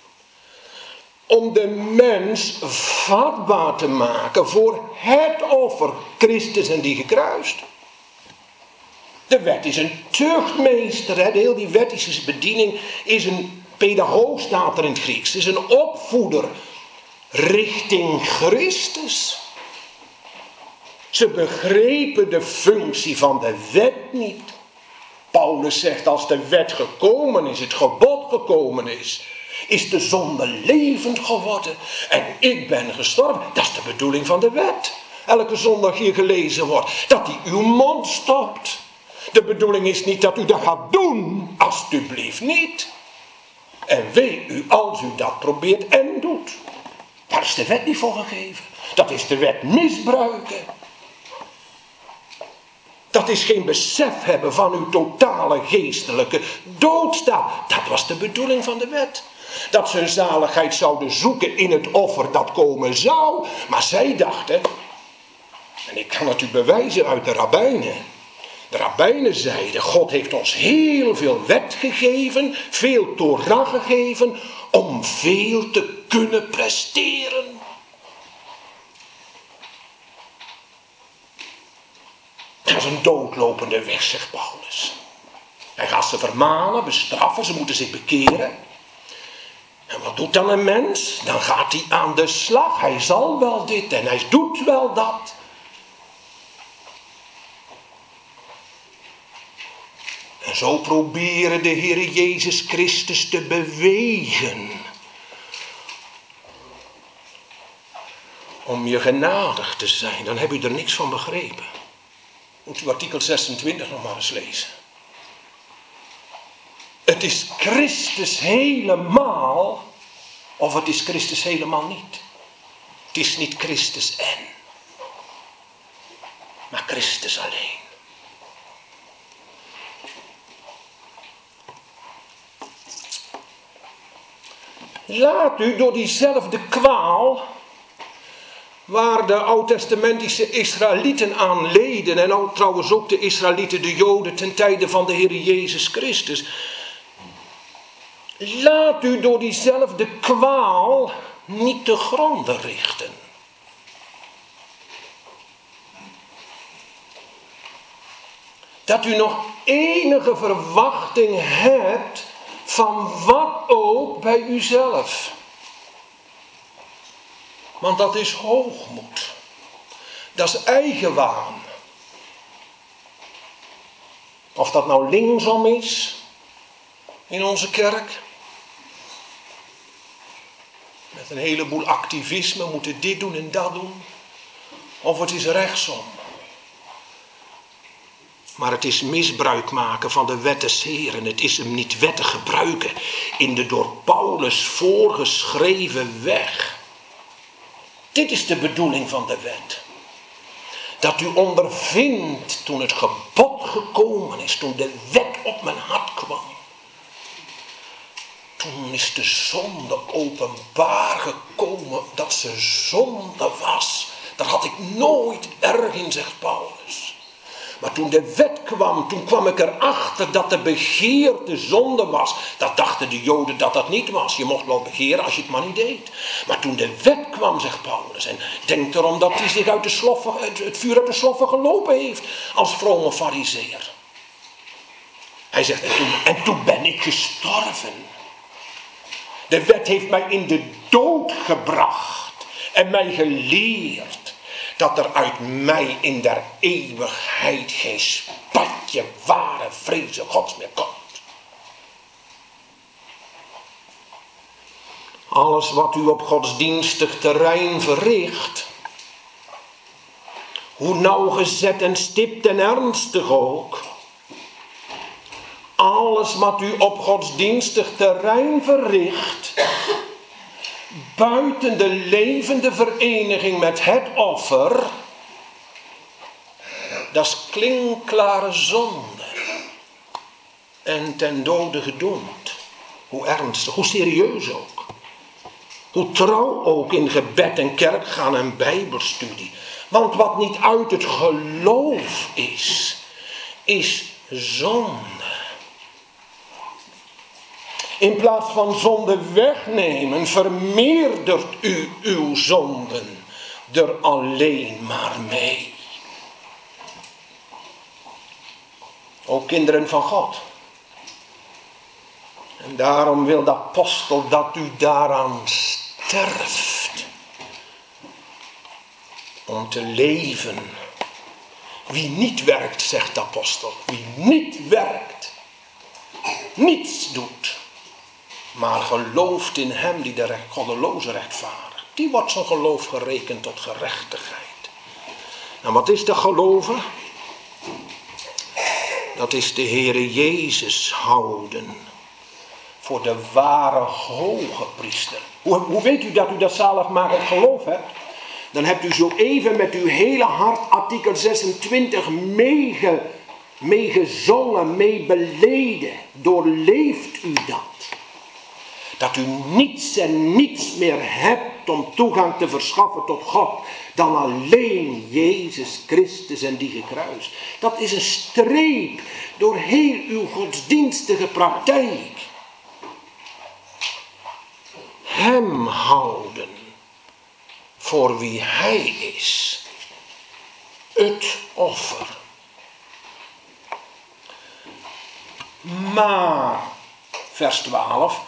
Om de mens vatbaar te maken voor het offer, Christus en die gekruist. De wet is een tuchtmeester. Hè? De heel die wettische bediening is een pedagoog, staat er in het Grieks. Het is een opvoeder richting Christus. Ze begrepen de functie van de wet niet. Paulus zegt, als de wet gekomen is, het gebod gekomen is, is de zonde levend geworden. En ik ben gestorven. Dat is de bedoeling van de wet. Elke zondag hier gelezen wordt. Dat hij uw mond stopt. De bedoeling is niet dat u dat gaat doen. Alsjeblieft niet. En wee u als u dat probeert en doet. Daar is de wet niet voor gegeven. Dat is de wet misbruiken. Dat is geen besef hebben van uw totale geestelijke doodstaat. Dat was de bedoeling van de wet. Dat ze hun zaligheid zouden zoeken in het offer dat komen zou. Maar zij dachten, en ik kan het u bewijzen uit de rabbijnen. De rabbijnen zeiden, God heeft ons heel veel wet gegeven, veel Torah gegeven, om veel te kunnen presteren. Dat is een doodlopende weg, zegt Paulus. Hij gaat ze vermanen, bestraffen, ze moeten zich bekeren. En wat doet dan een mens? Dan gaat hij aan de slag. Hij zal wel dit en hij doet wel dat. En zo proberen de Heer Jezus Christus te bewegen om je genadig te zijn, dan heb u er niks van begrepen. Moet u artikel zesentwintig nog maar eens lezen. Het is Christus helemaal, of het is Christus helemaal niet. Het is niet Christus en, maar Christus alleen. Laat u door diezelfde kwaal, waar de oud-testamentische Israëlieten aan leden, en ook trouwens ook de Israëlieten, de Joden, ten tijde van de Heer Jezus Christus. Laat u door diezelfde kwaal niet te gronden richten. Dat u nog enige verwachting hebt van wat ook bij uzelf. Want dat is hoogmoed. Dat is eigenwaan. Of dat nou linksom is in onze kerk. Met een heleboel activisme moeten dit doen en dat doen. Of het is rechtsom. Maar het is misbruik maken van de wet des Heeren. Het is hem niet wettig gebruiken in de door Paulus voorgeschreven weg. Dit is de bedoeling van de wet. Dat u ondervindt toen het gebod gekomen is, toen de wet op mijn hart kwam. Toen is de zonde openbaar gekomen dat ze zonde was. Dat had ik nooit erg in, zegt Paulus. Maar toen de wet kwam, toen kwam ik erachter dat de begeerte zonde was. Dat dachten de Joden dat dat niet was. Je mocht wel begeren als je het maar niet deed. Maar toen de wet kwam, zegt Paulus, en denk erom dat hij zich uit de sloffen, het, het vuur uit de sloffen gelopen heeft als vrome farizeer. Hij zegt, en toen, en toen ben ik gestorven. De wet heeft mij in de dood gebracht en mij geleerd dat er uit mij in der eeuwigheid geen spatje ware vreze Gods meer komt. Alles wat u op godsdienstig terrein verricht, hoe nauwgezet en stipt en ernstig ook, alles wat u op godsdienstig terrein verricht, buiten de levende vereniging met het offer, dat is klinkklare zonde en ten dode gedoemd. Hoe ernstig, hoe serieus ook. Hoe trouw ook in gebed en kerk gaan en bijbelstudie. Want wat niet uit het geloof is, is zonde. In plaats van zonde wegnemen, vermeerdert u uw zonden er alleen maar mee. Ook kinderen van God. En daarom wil de apostel dat u daaraan sterft. Om te leven. Wie niet werkt, zegt de apostel, wie niet werkt, niets doet, maar gelooft in hem die de recht, goddeloze rechtvaardigt, die wordt zijn geloof gerekend tot gerechtigheid. En wat is de geloven? Dat is de Heere Jezus houden voor de ware hoge priester. Hoe, hoe weet u dat u dat zaligmakend geloof hebt? Dan hebt u zo even met uw hele hart artikel zesentwintig meege, meegezongen, meebeleden. Doorleeft u dat? Dat u niets en niets meer hebt om toegang te verschaffen tot God dan alleen Jezus Christus en die gekruist. Dat is een streep door heel uw godsdienstige praktijk. Hem houden voor wie hij is. Het offer. Maar, vers twaalf,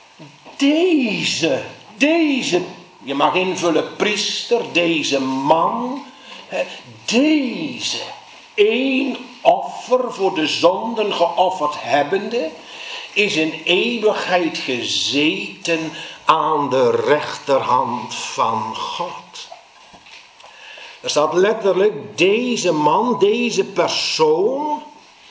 deze, deze, je mag invullen priester, deze man, deze één offer voor de zonden geofferd hebbende, is in eeuwigheid gezeten aan de rechterhand van God. Er staat letterlijk, deze man, deze persoon,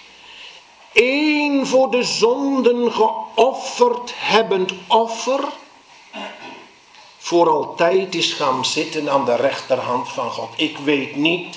één voor de zonden geofferd hebbend offer, voor altijd is gaan zitten aan de rechterhand van God. Ik weet niet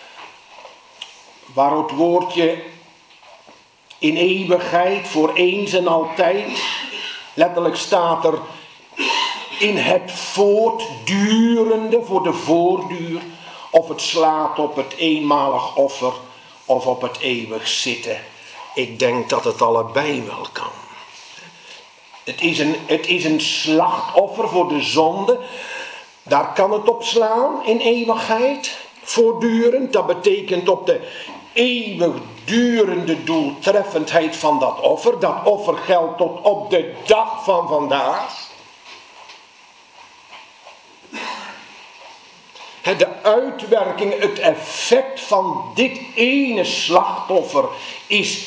waar het woordje in eeuwigheid, voor eens en altijd, letterlijk staat er in het voortdurende, voor de voortduur, of het slaat op het eenmalig offer of op het eeuwig zitten. Ik denk dat het allebei wel kan. Het is een, het is een slachtoffer voor de zonde. Daar kan het op slaan in eeuwigheid. Voortdurend. Dat betekent op de eeuwigdurende doeltreffendheid van dat offer. Dat offer geldt tot op de dag van vandaag. De uitwerking, het effect van dit ene slachtoffer is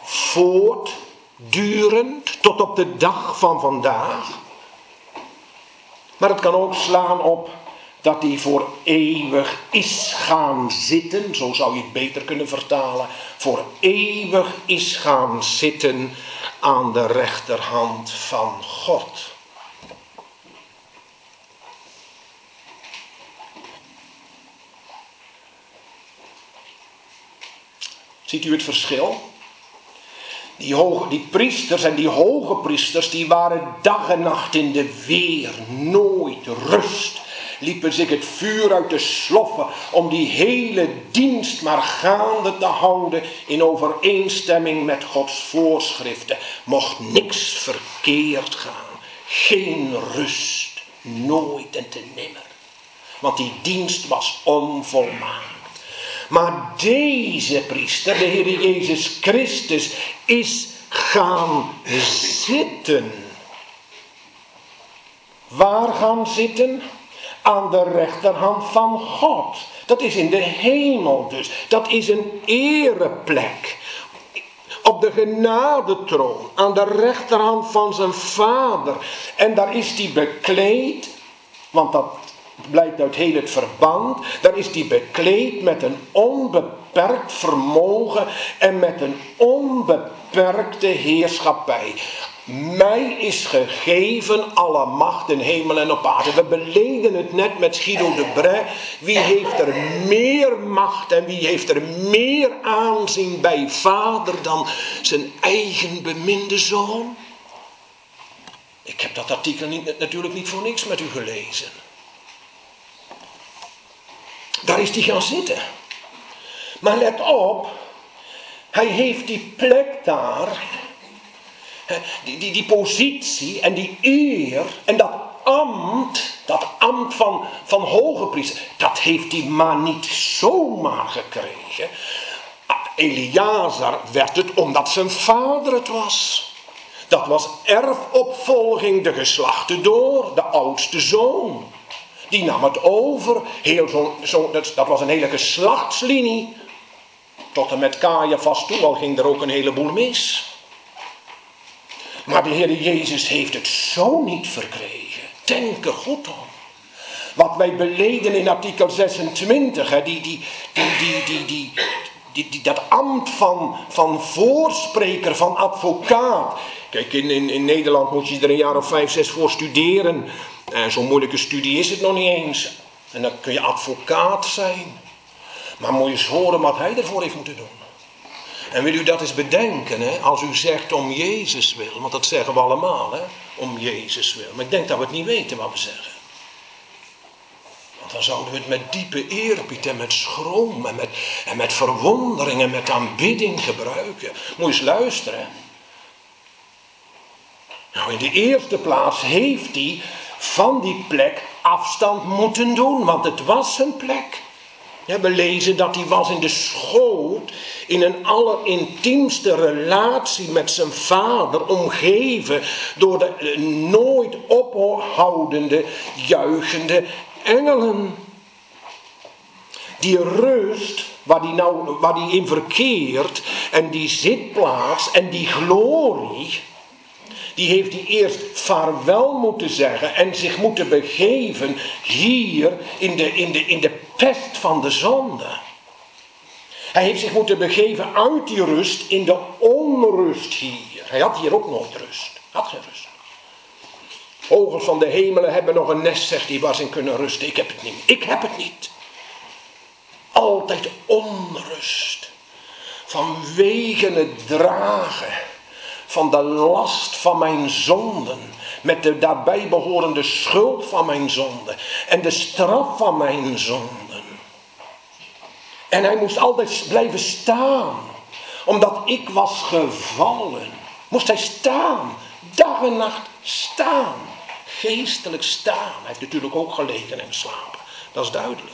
voortdurend tot op de dag van vandaag. Maar het kan ook slaan op dat hij voor eeuwig is gaan zitten, zo zou je het beter kunnen vertalen, voor eeuwig is gaan zitten aan de rechterhand van God. Ziet u het verschil? Die, hoge, die priesters en die hoge priesters, die waren dag en nacht in de weer, nooit rust. Liepen zich het vuur uit de sloffen om die hele dienst maar gaande te houden in overeenstemming met Gods voorschriften. Mocht niks verkeerd gaan, geen rust, nooit en te nimmer. Want die dienst was onvolmaakt. Maar deze priester, de Heer Jezus Christus, is gaan zitten. Waar gaan zitten? Aan de rechterhand van God. Dat is in de hemel dus. Dat is een ereplek. Op de genadetroon. Aan de rechterhand van zijn Vader. En daar is hij bekleed. Want dat blijkt uit heel het verband. Daar is hij bekleed met een onbeperkt vermogen en met een onbeperkte heerschappij. Mij is gegeven alle macht in hemel en op aarde. We beleden het net met Guido de Bray. Wie heeft er meer macht en wie heeft er meer aanzien bij Vader dan zijn eigen beminde zoon? Ik heb dat artikel niet, natuurlijk niet voor niks met u gelezen. Daar is hij gaan zitten. Maar let op, hij heeft die plek daar, die, die, die positie en die eer en dat ambt, dat ambt van, van hoge priester, dat heeft hij maar niet zomaar gekregen. Eleazar werd het omdat zijn vader het was. Dat was erfopvolging, de geslachten door, de oudste zoon. Die nam het over. Heel zo, zo, dat, dat was een hele geslachtslinie. Tot en met Caiaphas toe al ging er ook een heleboel mis. Maar de Heer Jezus heeft het zo niet verkregen. Denk er goed om. Wat wij beleden in artikel zesentwintig. Hè, die, die, die, die, die, die, die, die, dat ambt van, van voorspreker, van advocaat. Kijk, in, in, in Nederland moet je er een jaar of vijf, zes voor studeren. En zo'n moeilijke studie is het nog niet eens. En dan kun je advocaat zijn. Maar moet je eens horen wat hij ervoor heeft moeten doen. En wil u dat eens bedenken, hè? Als u zegt om Jezus wil. Want dat zeggen we allemaal, hè? Om Jezus wil. Maar ik denk dat we het niet weten wat we zeggen. Want dan zouden we het met diepe eerbied en met schroom en met, en met verwondering en met aanbidding gebruiken. Moet je eens luisteren. Nou, in de eerste plaats heeft hij van die plek afstand moeten doen, want het was zijn plek. Ja, we lezen dat hij was in de schoot, in een allerintiemste relatie met zijn vader, omgeven door de nooit ophoudende, juichende engelen. Die rust waar die, nou, waar die in verkeert en die zitplaats en die glorie, die heeft hij eerst vaarwel moeten zeggen en zich moeten begeven hier in de, in de, in de pest van de zonde. Hij heeft zich moeten begeven uit die rust in de onrust hier. Hij had hier ook nooit rust. Had geen rust. Vogels van de hemelen hebben nog een nest, zegt hij, waar ze in kunnen rusten. Ik heb het niet. Ik heb het niet. Altijd onrust. Vanwege het dragen van de last van mijn zonden. Met de daarbij behorende schuld van mijn zonden. En de straf van mijn zonden. En hij moest altijd blijven staan. Omdat ik was gevallen. Moest hij staan. Dag en nacht staan. Geestelijk staan. Hij heeft natuurlijk ook gelegen en geslapen. Dat is duidelijk.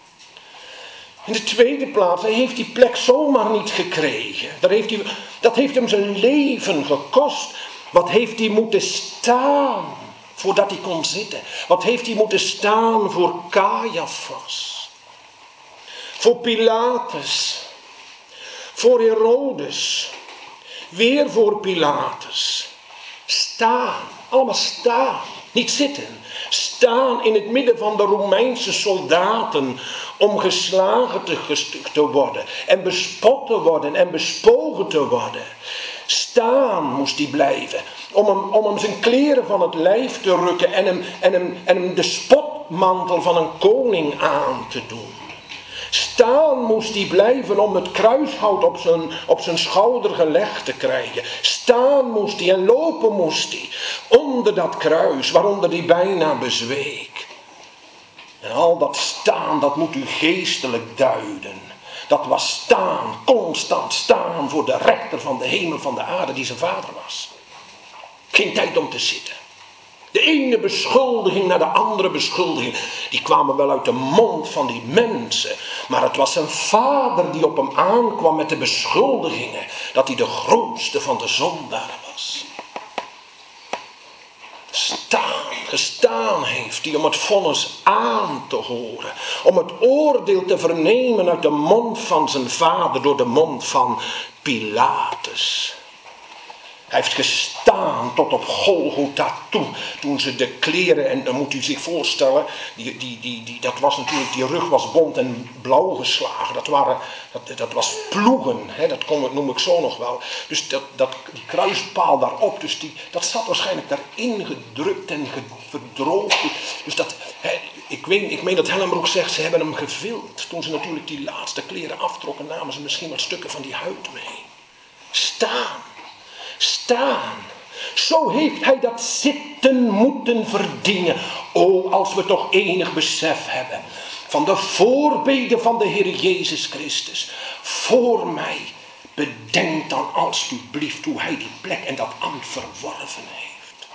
In de tweede plaats, hij heeft die plek zomaar niet gekregen. Dat heeft, hij, dat heeft hem zijn leven gekost. Wat heeft hij moeten staan voordat hij kon zitten? Wat heeft hij moeten staan voor Caiaphas? Voor Pilatus? Voor Herodes? Weer voor Pilatus? Staan, allemaal staan, niet zitten. Staan in het midden van de Romeinse soldaten om geslagen te, te worden en bespot te worden en bespogen te worden. Staan moest hij blijven om hem, om hem zijn kleren van het lijf te rukken en hem, en, hem, en hem de spotmantel van een koning aan te doen. Staan moest hij blijven om het kruishout op zijn, op zijn schouder gelegd te krijgen. Staan moest hij en lopen moest hij onder dat kruis waaronder hij bijna bezweek. En al dat staan, dat moet u geestelijk duiden. Dat was staan, constant staan voor de rechter van de hemel van de aarde die zijn vader was. Geen tijd om te zitten. De ene beschuldiging naar de andere beschuldiging. Die kwamen wel uit de mond van die mensen. Maar het was zijn vader die op hem aankwam met de beschuldigingen. Dat hij de grootste van de zondaren was. Staan, gestaan heeft hij om het vonnis aan te horen. Om het oordeel te vernemen uit de mond van zijn vader door de mond van Pilatus. Hij heeft gestaan tot op Golgotha toe. Toen ze de kleren, en dan moet u zich voorstellen, die, die, die, die, dat was natuurlijk, die rug was bont en blauw geslagen. Dat, waren, dat, dat was ploegen, hè, dat kom, noem ik zo nog wel. Dus dat, dat, die kruispaal daarop, dus die, dat zat waarschijnlijk daarin gedrukt en verdroogd. Dus dat, hè, ik, weet, ik meen dat Hellenbroek zegt, ze hebben hem gevild. Toen ze natuurlijk die laatste kleren aftrokken, namen ze misschien wat stukken van die huid mee. Staan. Staan. Zo heeft hij dat zitten moeten verdienen. O, als we toch enig besef hebben van de voorbeden van de Heer Jezus Christus. Voor mij, bedenk dan alstublieft hoe hij die plek en dat ambt verworven heeft.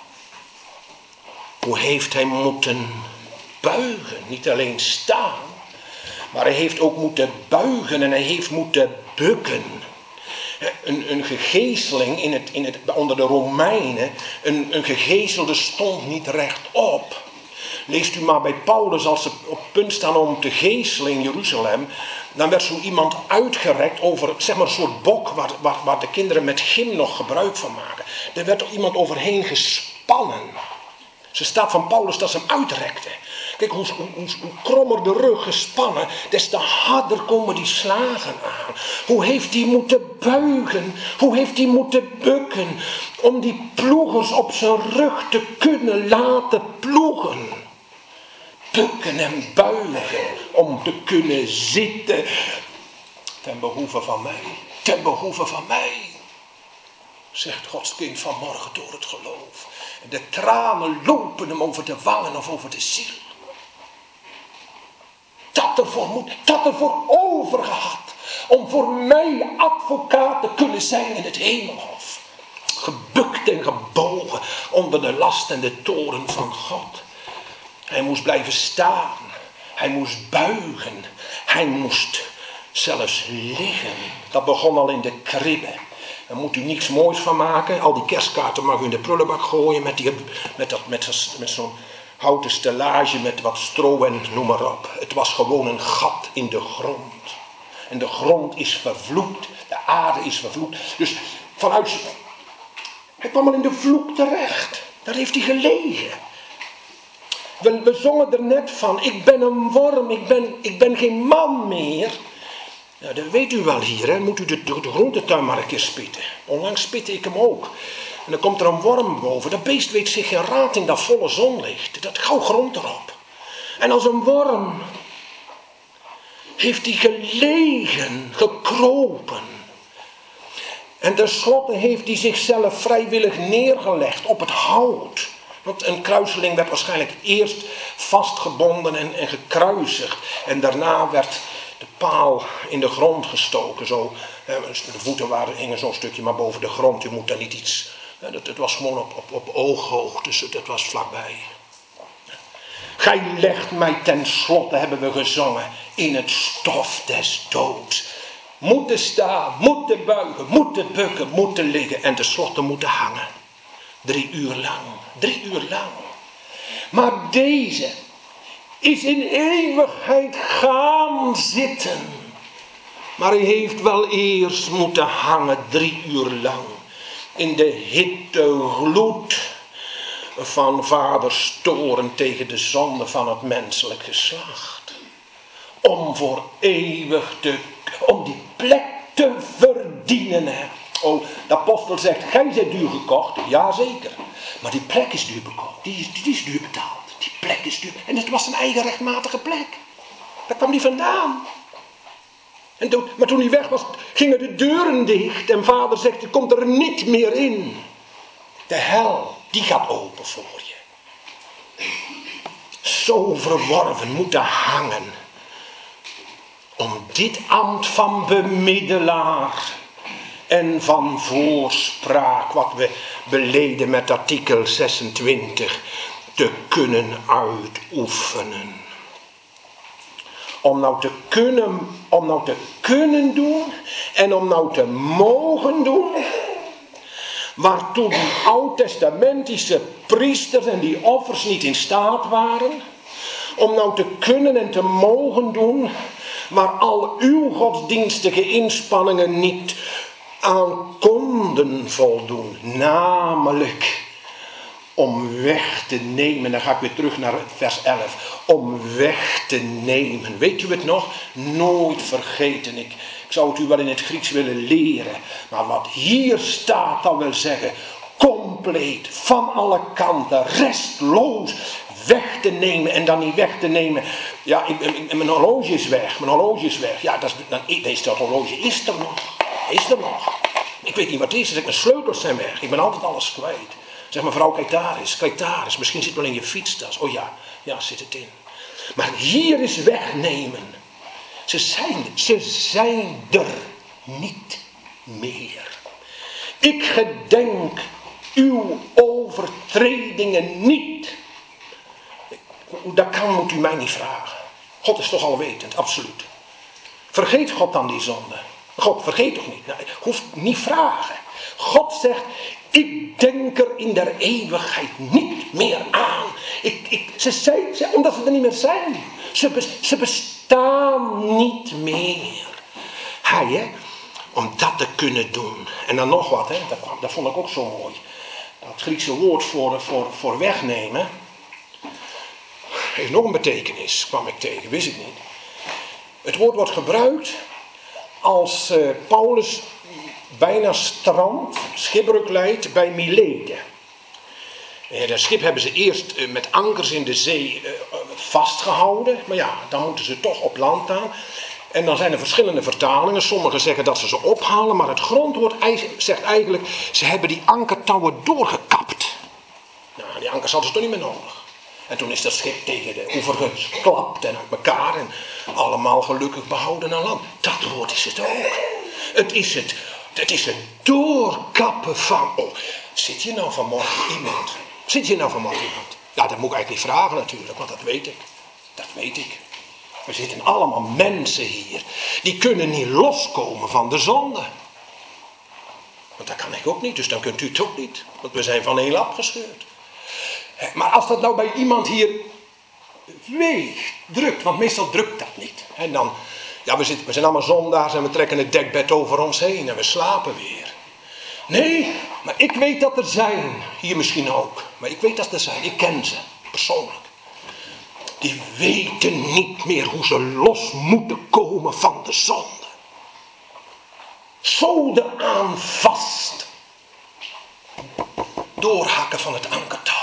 Hoe heeft hij moeten buigen, niet alleen staan, maar hij heeft ook moeten buigen en hij heeft moeten bukken. Een, een gegezeling in het, in het, onder de Romeinen, een, een gegezelde stond niet rechtop. Leest u maar bij Paulus, als ze op punt staan om te gezelen in Jeruzalem, dan werd zo iemand uitgerekt over, zeg maar, een soort bok waar, waar, waar de kinderen met gym nog gebruik van maken. Er werd er iemand overheen gespannen. Ze staat van Paulus dat ze hem uitrekte. Kijk, hoe, hoe, hoe krommer de rug gespannen, des te harder komen die slagen aan. Hoe heeft hij moeten buigen, hoe heeft hij moeten bukken, om die ploegers op zijn rug te kunnen laten ploegen. Bukken en buigen, om te kunnen zitten, ten behoeve van mij, ten behoeve van mij. Zegt Gods kind vanmorgen door het geloof. En de tranen lopen hem over de wangen of over de ziel. Dat ervoor moet, dat ervoor over gehad. Om voor mij advocaat te kunnen zijn in het hemelhof. Gebukt en gebogen onder de last en de toren van God. Hij moest blijven staan. Hij moest buigen. Hij moest zelfs liggen. Dat begon al in de kribbe. Daar moet u niets moois van maken. Al die kerstkaarten mag u in de prullenbak gooien met, die, met, dat, met, met zo'n houten stellage met wat stro en noem maar op. Het was gewoon een gat in de grond. En de grond is vervloekt. De aarde is vervloekt. Dus vanuit... Hij kwam al in de vloek terecht. Daar heeft hij gelegen. We, we zongen er net van, ik ben een worm, ik ben, ik ben geen man meer. Ja, dat weet u wel hier, hè. Moet u de, de, de groentetuin maar een keer spitten. Onlangs spitte ik hem ook. En dan komt er een worm boven. Dat beest weet zich geen raad in dat volle zonlicht. Dat gauw grond erop. En als een worm heeft hij gelegen, gekropen. En tenslotte heeft hij zichzelf vrijwillig neergelegd op het hout. Want een kruiseling werd waarschijnlijk eerst vastgebonden en, en gekruisigd. En daarna werd de paal in de grond gestoken. Zo, de voeten waren, hingen zo'n stukje maar boven de grond. U moet daar niet iets... Het was gewoon op, op, op ooghoogte, dus het was vlakbij. Gij legt mij tenslotte, hebben we gezongen, in het stof des doods. Moeten staan, moeten buigen, moeten bukken, moeten liggen en tenslotte moeten hangen. Drie uur lang, drie uur lang. Maar deze is in eeuwigheid gaan zitten. Maar hij heeft wel eerst moeten hangen drie uur lang. In de hitte gloed van vaders toorn tegen de zonde van het menselijk geslacht. Om voor eeuwig te, om die plek te verdienen. Hè. Oh, de apostel zegt, gij zijt duur gekocht. Jazeker. Maar die plek is duur gekocht. Die is, die is duur betaald. Die plek is duur. En het was een eigen rechtmatige plek. Daar kwam die vandaan. En toen, maar toen hij weg was, gingen de deuren dicht. En vader zegt, je komt er niet meer in. De hel, die gaat open voor je. Zo verworven moeten hangen. Om dit ambt van bemiddelaar en van voorspraak, wat we beleden met artikel zesentwintig, te kunnen uitoefenen. Om nou te kunnen, om nou te kunnen doen en om nou te mogen doen, waartoe die oud-testamentische priesters en die offers niet in staat waren. Om nou te kunnen en te mogen doen, waar al uw godsdienstige inspanningen niet aan konden voldoen. Namelijk om weg te nemen, dan ga ik weer terug naar vers elf. Om weg te nemen. Weet u het nog? Nooit vergeten. Ik, ik zou het u wel in het Grieks willen leren. Maar wat hier staat, dat wil zeggen, compleet, van alle kanten, restloos weg te nemen. En dan niet weg te nemen. Ja, ik, ik, mijn horloge is weg. Mijn horloge is weg. Ja, dat is, dan, deze horloge is er nog. Is er nog. Ik weet niet wat het is. Mijn sleutels zijn weg. Ik ben altijd alles kwijt. Zeg mevrouw, kijk daar eens, kijk daar eens. Misschien zit het wel in je fietstas. Oh ja, ja, zit het in. Maar hier is wegnemen. Ze zijn, ze zijn er niet meer. Ik gedenk uw overtredingen niet. Hoe dat kan, moet u mij niet vragen. God is toch alwetend, absoluut. Vergeet God dan die zonde? God, vergeet toch niet? Nou, hoeft niet vragen. God zegt, ik denk er in der eeuwigheid niet meer aan. Ik, ik, ze zijn, ze, omdat ze er niet meer zijn. Ze, be, ze bestaan niet meer. Hij, hè, om dat te kunnen doen. En dan nog wat, hè, dat, dat vond ik ook zo mooi. Dat Griekse woord voor, voor, voor wegnemen heeft nog een betekenis, kwam ik tegen, wist ik niet. Het woord wordt gebruikt als uh, Paulus bijna strand, schipbreuk leidt bij Milete. Uh, dat schip hebben ze eerst uh, met ankers in de zee uh, vastgehouden. Maar ja, dan moeten ze toch op land gaan. En dan zijn er verschillende vertalingen. Sommigen zeggen dat ze ze ophalen. Maar het grondwoord zegt eigenlijk, ze hebben die ankertouwen doorgekapt. Nou, die ankers hadden ze toch niet meer nodig. En toen is dat schip tegen de oever geklapt en uit elkaar. En allemaal gelukkig behouden aan land. Dat woord is het ook. Het is het, het is het doorkappen van... Oh, zit hier nou vanmorgen iemand? Zit hier nou vanmorgen iemand? Ja, dat moet ik eigenlijk niet vragen natuurlijk, want dat weet ik. Dat weet ik. Er zitten allemaal mensen hier. Die kunnen niet loskomen van de zonde. Want dat kan ik ook niet, dus dan kunt u het ook niet. Want we zijn van heel afgescheurd. Maar als dat nou bij iemand hier weegt, drukt, want meestal drukt dat niet. En dan, ja, we, zitten, we zijn allemaal zondaars en we trekken het dekbed over ons heen en we slapen weer. Nee, maar ik weet dat er zijn, hier misschien ook, maar ik weet dat er zijn, ik ken ze, persoonlijk. die weten niet meer hoe ze los moeten komen van de zonde. Zoden aan vast. Doorhakken van het ankertouw.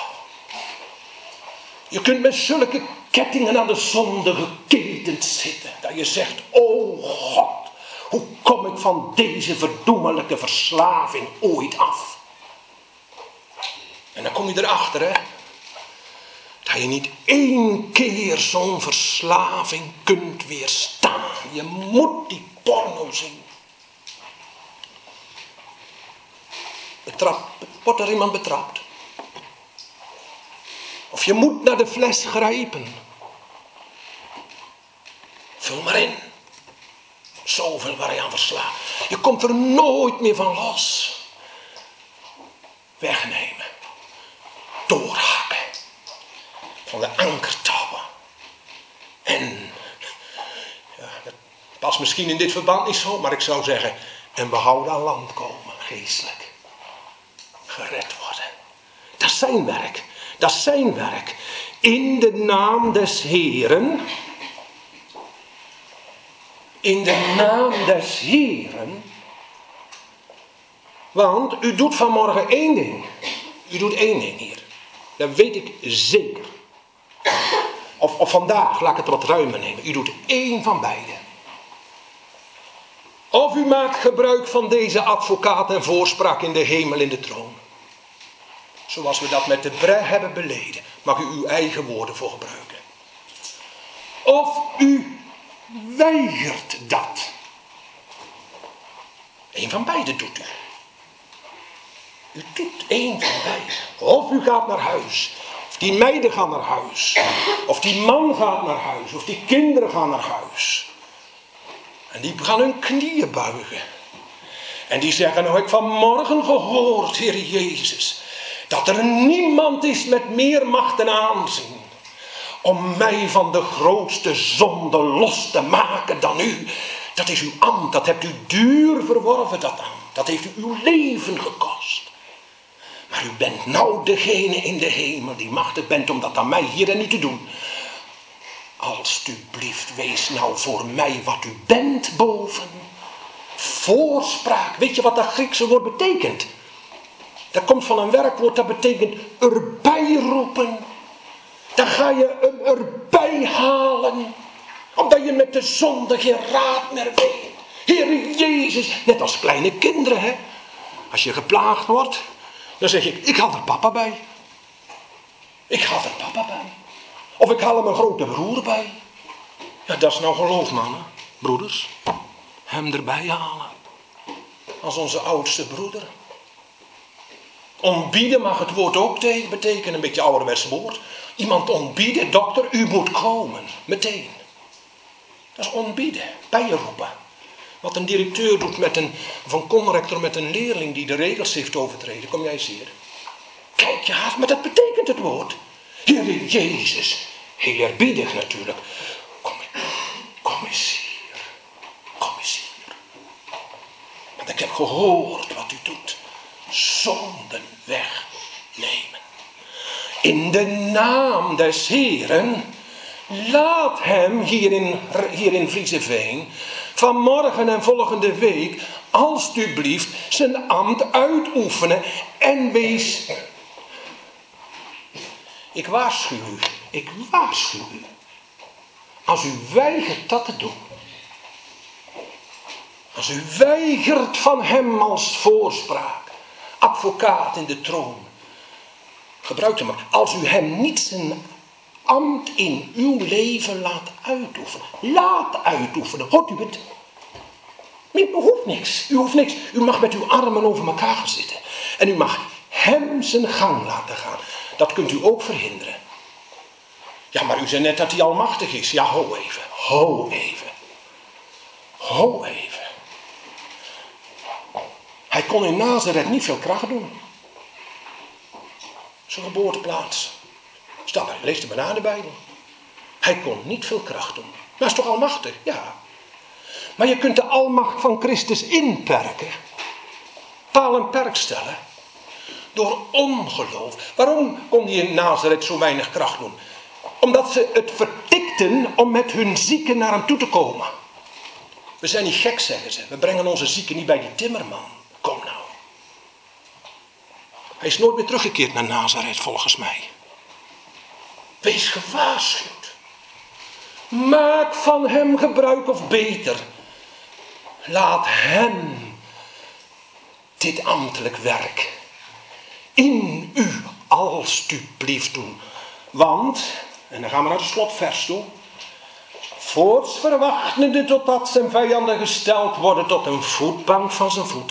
Je kunt met zulke kettingen aan de zonde geketend zitten. Dat je zegt, o God, hoe kom ik van deze verdoemelijke verslaving ooit af? En dan kom je erachter, hè. Dat je niet één keer zo'n verslaving kunt weerstaan. Je moet die porno zien. Betrapt, wordt er iemand betrapt? Of je moet naar de fles grijpen. Vul maar in. Zoveel waar je aan verslaat. Je komt er nooit meer van los. Wegnemen. Doorhakken. Van de ankertouwen. En, ja, dat past misschien in dit verband niet zo, maar ik zou zeggen, en behouden aan land komen, geestelijk. Gered worden. Dat is zijn werk. Dat is zijn werk. In de naam des Heeren. In de naam des Heeren. Want u doet vanmorgen één ding. U doet één ding hier. Dat weet ik zeker. Of, of vandaag, laat ik het wat ruimer nemen. U doet één van beide. Of u maakt gebruik van deze advocaat en voorspraak in de hemel in de troon. Zoals we dat met de bre hebben beleden. Mag u uw eigen woorden voor gebruiken. Of u weigert dat. Eén van beide doet u. U doet één van beide. Of u gaat naar huis. Of die meiden gaan naar huis. Of die man gaat naar huis. Of die kinderen gaan naar huis. En die gaan hun knieën buigen. En die zeggen, nou heb ik vanmorgen gehoord, Heer Jezus, dat er niemand is met meer macht en aanzien om mij van de grootste zonde los te maken dan u. Dat is uw ambt, dat hebt u duur verworven, dat ambt. Dat heeft u uw leven gekost. Maar u bent nou degene in de hemel die machtig bent om dat aan mij hier en nu te doen. Alsjeblieft, wees nou voor mij wat u bent boven. Voorspraak, weet je wat dat Griekse woord betekent? Dat komt van een werkwoord dat betekent erbij roepen. Dan ga je hem erbij halen. Omdat je met de zonde geen raad meer weet. Heer Jezus, net als kleine kinderen, hè. Als je geplaagd wordt, dan zeg ik, ik haal er papa bij. Ik haal er papa bij. Of ik haal er mijn grote broer bij. Ja, dat is nou geloof, mannen, broeders. Hem erbij halen. Als onze oudste broeder. Ontbieden mag het woord ook betekenen, een beetje ouderwets woord. Iemand ontbieden, dokter, u moet komen. Meteen. Dat is ontbieden, bij je roepen. Wat een directeur doet met een, van conrector met een leerling die de regels heeft overtreden. Kom jij eens hier. Kijk, ja, maar dat betekent het woord. Heer Jezus. Heel eerbiedig natuurlijk. Kom, kom eens hier. Kom eens hier. Want ik heb gehoord wat u doet. Zonden wegnemen. In de naam des Heeren. Laat hem hier in, hier in Vriezeveen vanmorgen en volgende week alstublieft zijn ambt uitoefenen en wees. Ik waarschuw u, ik waarschuw u. Als u weigert dat te doen. Als u weigert van hem als voorspraak, advocaat in de troon. Gebruik hem maar. Als u hem niet zijn ambt in uw leven laat uitoefenen. Laat uitoefenen. Hoort u het? U hoeft niks. U hoeft niks. U mag met uw armen over elkaar gaan zitten. En u mag hem zijn gang laten gaan. Dat kunt u ook verhinderen. Ja, maar u zei net dat hij almachtig is. Ja, ho even. Ho even. Ho even. Hij kon in Nazareth niet veel kracht doen. Zijn geboorteplaats. Staat maar, lees het maar na de Bijbel. Hij kon niet veel kracht doen. Maar hij is toch almachtig? Ja. Maar je kunt de almacht van Christus inperken. Paal en perk stellen. Door ongeloof. Waarom kon hij in Nazareth zo weinig kracht doen? Omdat ze het vertikten om met hun zieken naar hem toe te komen. We zijn niet gek, zeggen ze. We brengen onze zieken niet bij die timmerman. Kom nou. Hij is nooit meer teruggekeerd naar Nazareth, volgens mij. Wees gewaarschuwd. Maak van hem gebruik, of beter, laat hem dit ambtelijk werk in u alstublieft doen. Want, en dan gaan we naar het slotvers toe. Voorts verwachtende totdat zijn vijanden gesteld worden tot een voetbank van zijn voeten.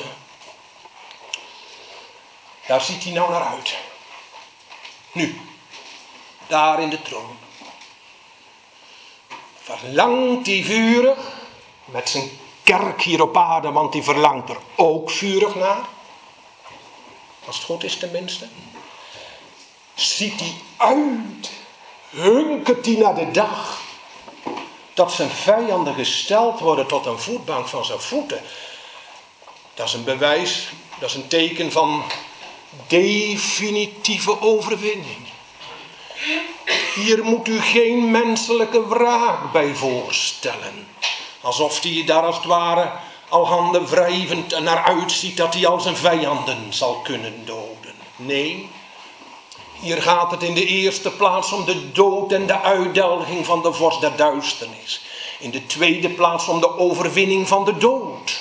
Daar ziet hij nou naar uit. Nu, daar in de troon. Verlangt hij vurig met zijn kerk hier op aarde, want die verlangt er ook vurig naar. Als het goed is tenminste. Ziet hij uit, hunkert hij naar de dag dat zijn vijanden gesteld worden tot een voetbank van zijn voeten. Dat is een bewijs, dat is een teken van definitieve overwinning. Hier moet u geen menselijke wraak bij voorstellen. Alsof hij daar als het ware al handen wrijvend naar uitziet dat hij al zijn vijanden zal kunnen doden. Nee, hier gaat het in de eerste plaats om de dood en de uitdelging van de vorst der duisternis. In de tweede plaats om de overwinning van de dood.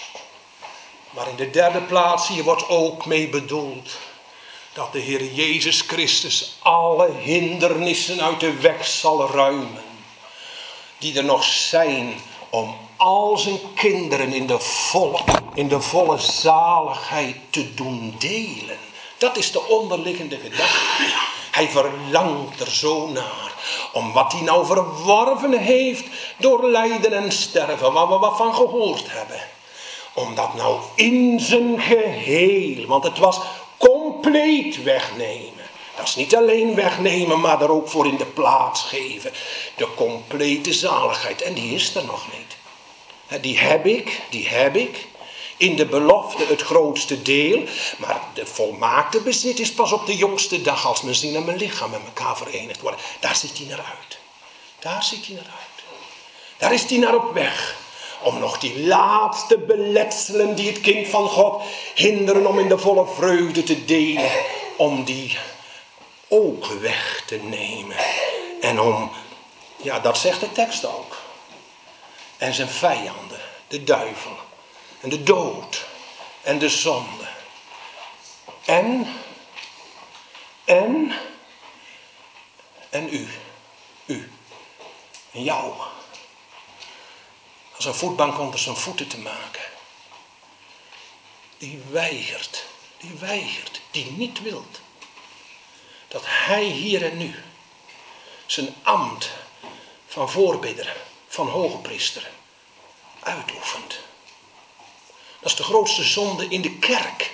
Maar in de derde plaats hier wordt ook mee bedoeld dat de Heer Jezus Christus alle hindernissen uit de weg zal ruimen. Die er nog zijn om al zijn kinderen in de volle, in de volle zaligheid te doen delen. Dat is de onderliggende gedachte. Hij verlangt er zo naar. Om wat hij nou verworven heeft door lijden en sterven. Waar we wat van gehoord hebben. Om dat nou in zijn geheel. Want het was compleet wegnemen. Dat is niet alleen wegnemen, maar er ook voor in de plaats geven. De complete zaligheid. En die is er nog niet. Die heb ik, die heb ik. In de belofte het grootste deel. Maar de volmaakte bezit is pas op de jongste dag. Als mijn ziel en mijn lichaam met elkaar verenigd worden. Daar ziet hij naar uit. Daar ziet hij naar uit. Daar is hij naar op weg. Om nog die laatste beletselen die het kind van God hinderen om in de volle vreugde te delen. Om die ook weg te nemen. En om, ja dat zegt de tekst ook. En zijn vijanden, de duivel. En de dood. En de zonde. En. En. En u. U. En jou. Als een voetbank onder zijn voeten te maken. Die weigert. Die weigert. Die niet wilt. Dat hij hier en nu. Zijn ambt. Van voorbidder. Van hogepriester. Uitoefent. Dat is de grootste zonde in de kerk.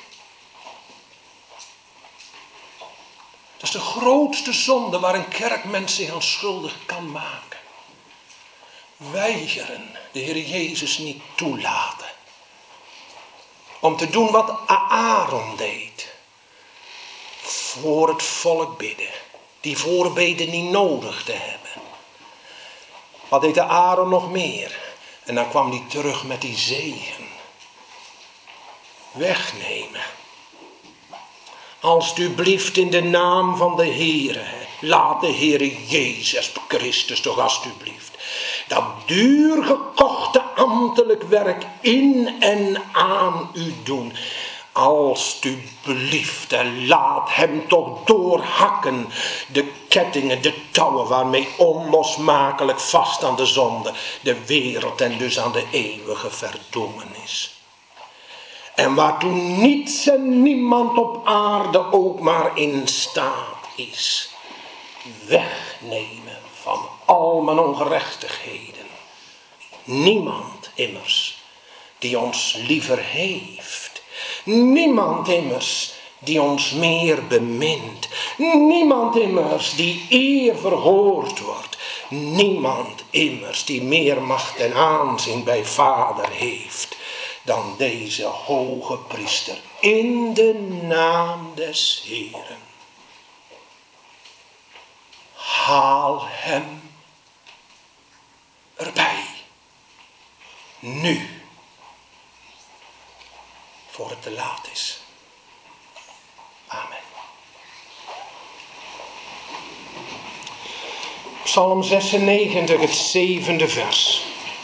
Dat is de grootste zonde waar een kerkmens zich aan schuldig kan maken. Weigeren, de Heer Jezus niet toelaten. Om te doen wat Aaron deed. Voor het volk bidden. Die voorbeden niet nodig te hebben. Wat deed Aaron nog meer? En dan kwam hij terug met die zegen. Wegnemen. Alsjeblieft in de naam van de Heere. Laat de Heere Jezus Christus toch alsjeblieft. Dat duurgekochte ambtelijk werk in en aan u doen. Alsjeblieft en laat hem toch doorhakken. De kettingen, de touwen waarmee onlosmakelijk vast aan de zonde. De wereld en dus aan de eeuwige verdoemenis. En waartoe niets en niemand op aarde ook maar in staat is. Wegnemen van al mijn ongerechtigheden. Niemand immers die ons liever heeft. Niemand immers die ons meer bemint. Niemand immers die eer verhoord wordt. Niemand immers die meer macht en aanzien bij Vader heeft. Dan deze hoge priester in de naam des Heeren. haal hem erbij. Nu. Voor het te laat is. Amen. Psalm zesennegentig, het zevende vers.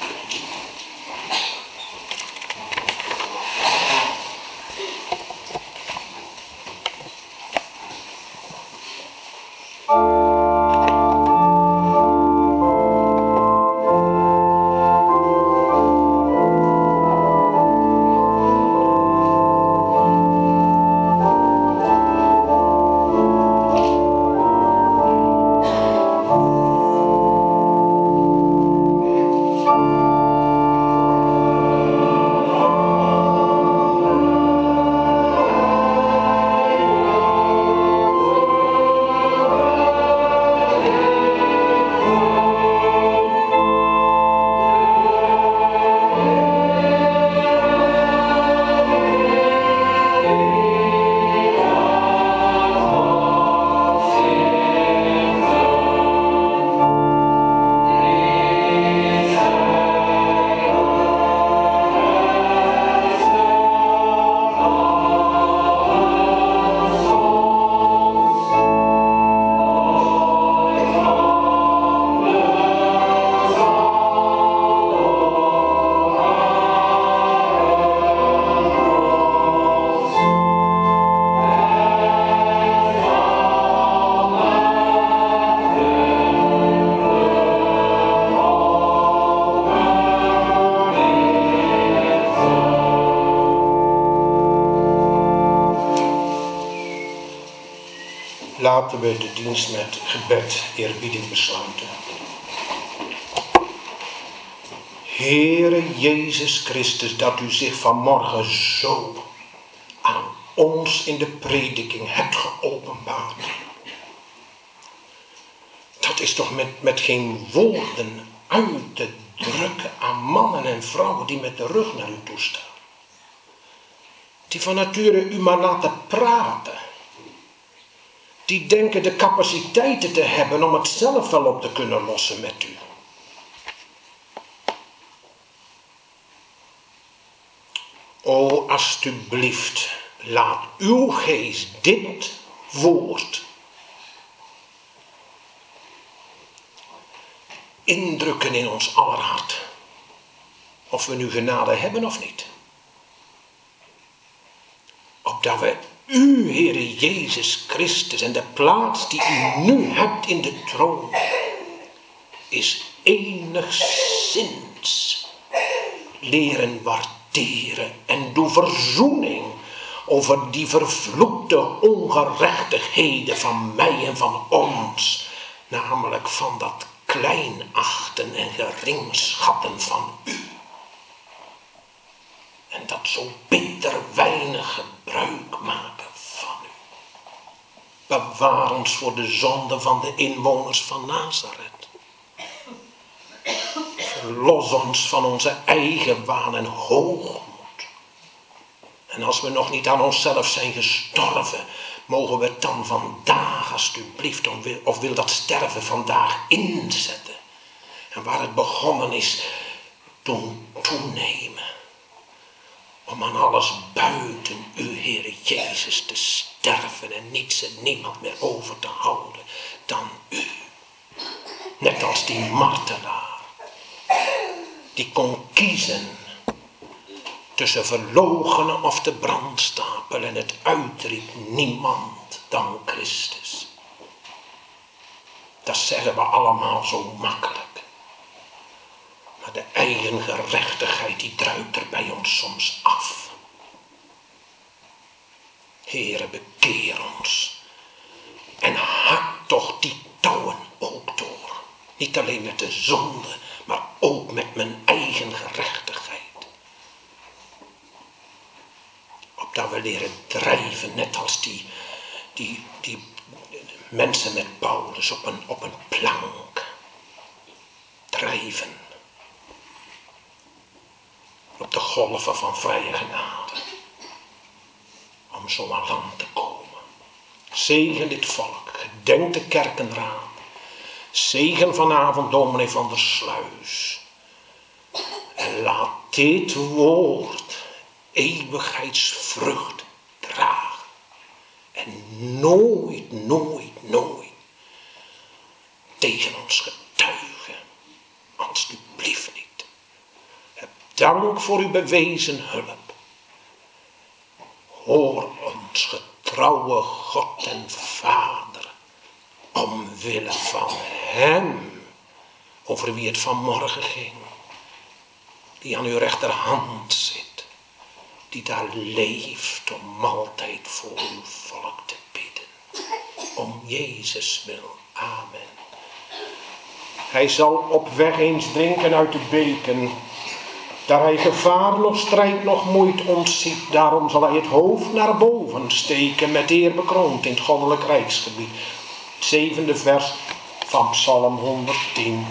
Laten we de dienst met gebed eerbiedig besluiten. Heere Jezus Christus, dat u zich vanmorgen zo aan ons in de prediking hebt geopenbaard. Dat is toch met, met geen woorden uit te drukken aan mannen en vrouwen die met de rug naar u toe staan. Die van nature u maar laten praten. Die denken de capaciteiten te hebben om het zelf wel op te kunnen lossen met u. O, alstublieft, laat uw geest dit woord indrukken in ons aller hart. Of we nu genade hebben of niet. Opdat we u, Heere Jezus Christus, en de plaats die u nu hebt in de troon, is enigszins leren waarderen en doe verzoening over die vervloekte ongerechtigheden van mij en van ons, namelijk van dat kleinachten en geringschatten van u. En dat zo bitter weinig gebruik maken van u. Bewaar ons voor de zonde van de inwoners van Nazareth. Verlos ons van onze eigen waan en hoogmoed. En als we nog niet aan onszelf zijn gestorven, mogen we het dan vandaag alsjeblieft, of wil dat sterven vandaag inzetten. En waar het begonnen is, doen toenemen. Om aan alles buiten u, Heere Jezus, te sterven en niets en niemand meer over te houden dan u. Net als die martelaar, die kon kiezen tussen verloochenen of de brandstapel en het uitriep niemand dan Christus. Dat zeggen we allemaal zo makkelijk. Maar de eigen gerechtigheid die druipt er bij ons soms af. Heere, bekeer ons. En hak toch die touwen ook door. Niet alleen met de zonde, maar ook met mijn eigen gerechtigheid. Opdat we leren drijven, net als die, die, die mensen met Paulus op een, op een plank. Drijven. Op de golven van vrije genade. Om zo aan land te komen. Zegen dit volk. Gedenk de kerkenraad. Zegen vanavond, dominee van der Sluis. En laat dit woord eeuwigheidsvrucht dragen. En nooit, nooit, nooit tegen ons getuigen. Alsjeblieft niet. Heb dank voor uw bewezen hulp. Hoor ons getrouwe God en Vader, omwille van hem, over wie het vanmorgen ging, die aan uw rechterhand zit, die daar leeft om altijd voor uw volk te bidden. Om Jezus wil. Amen. Hij zal op weg eens drinken uit de beken. Daar hij gevaar nog strijd nog moeite ontziet. Daarom zal hij het hoofd naar boven steken. Met eer bekroond in het goddelijk rijksgebied. Het zevende vers van Psalm honderdtien.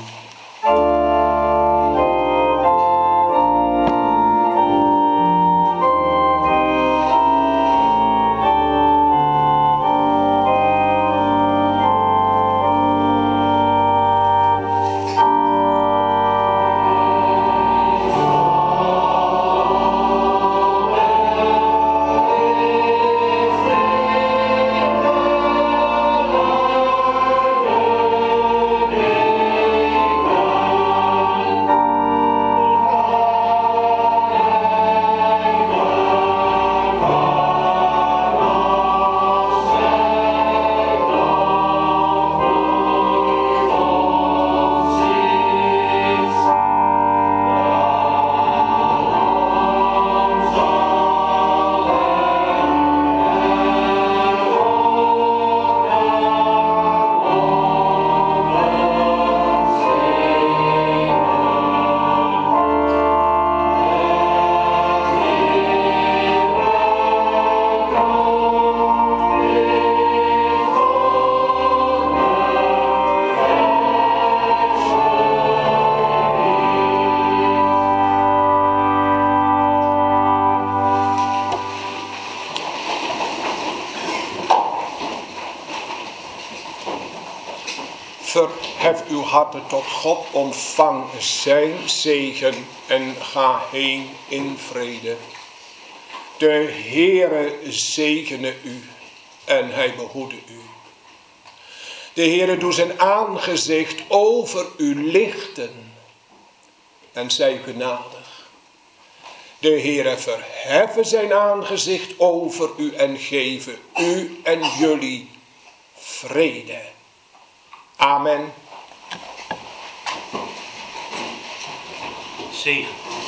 Verhef uw harten tot God, ontvang zijn zegen en ga heen in vrede. De Heere zegene u en hij behoede u. De Heere doet zijn aangezicht over u lichten en zij genadig. De Heere verheffen zijn aangezicht over u en geven u en jullie vrede. Amen. Zegen.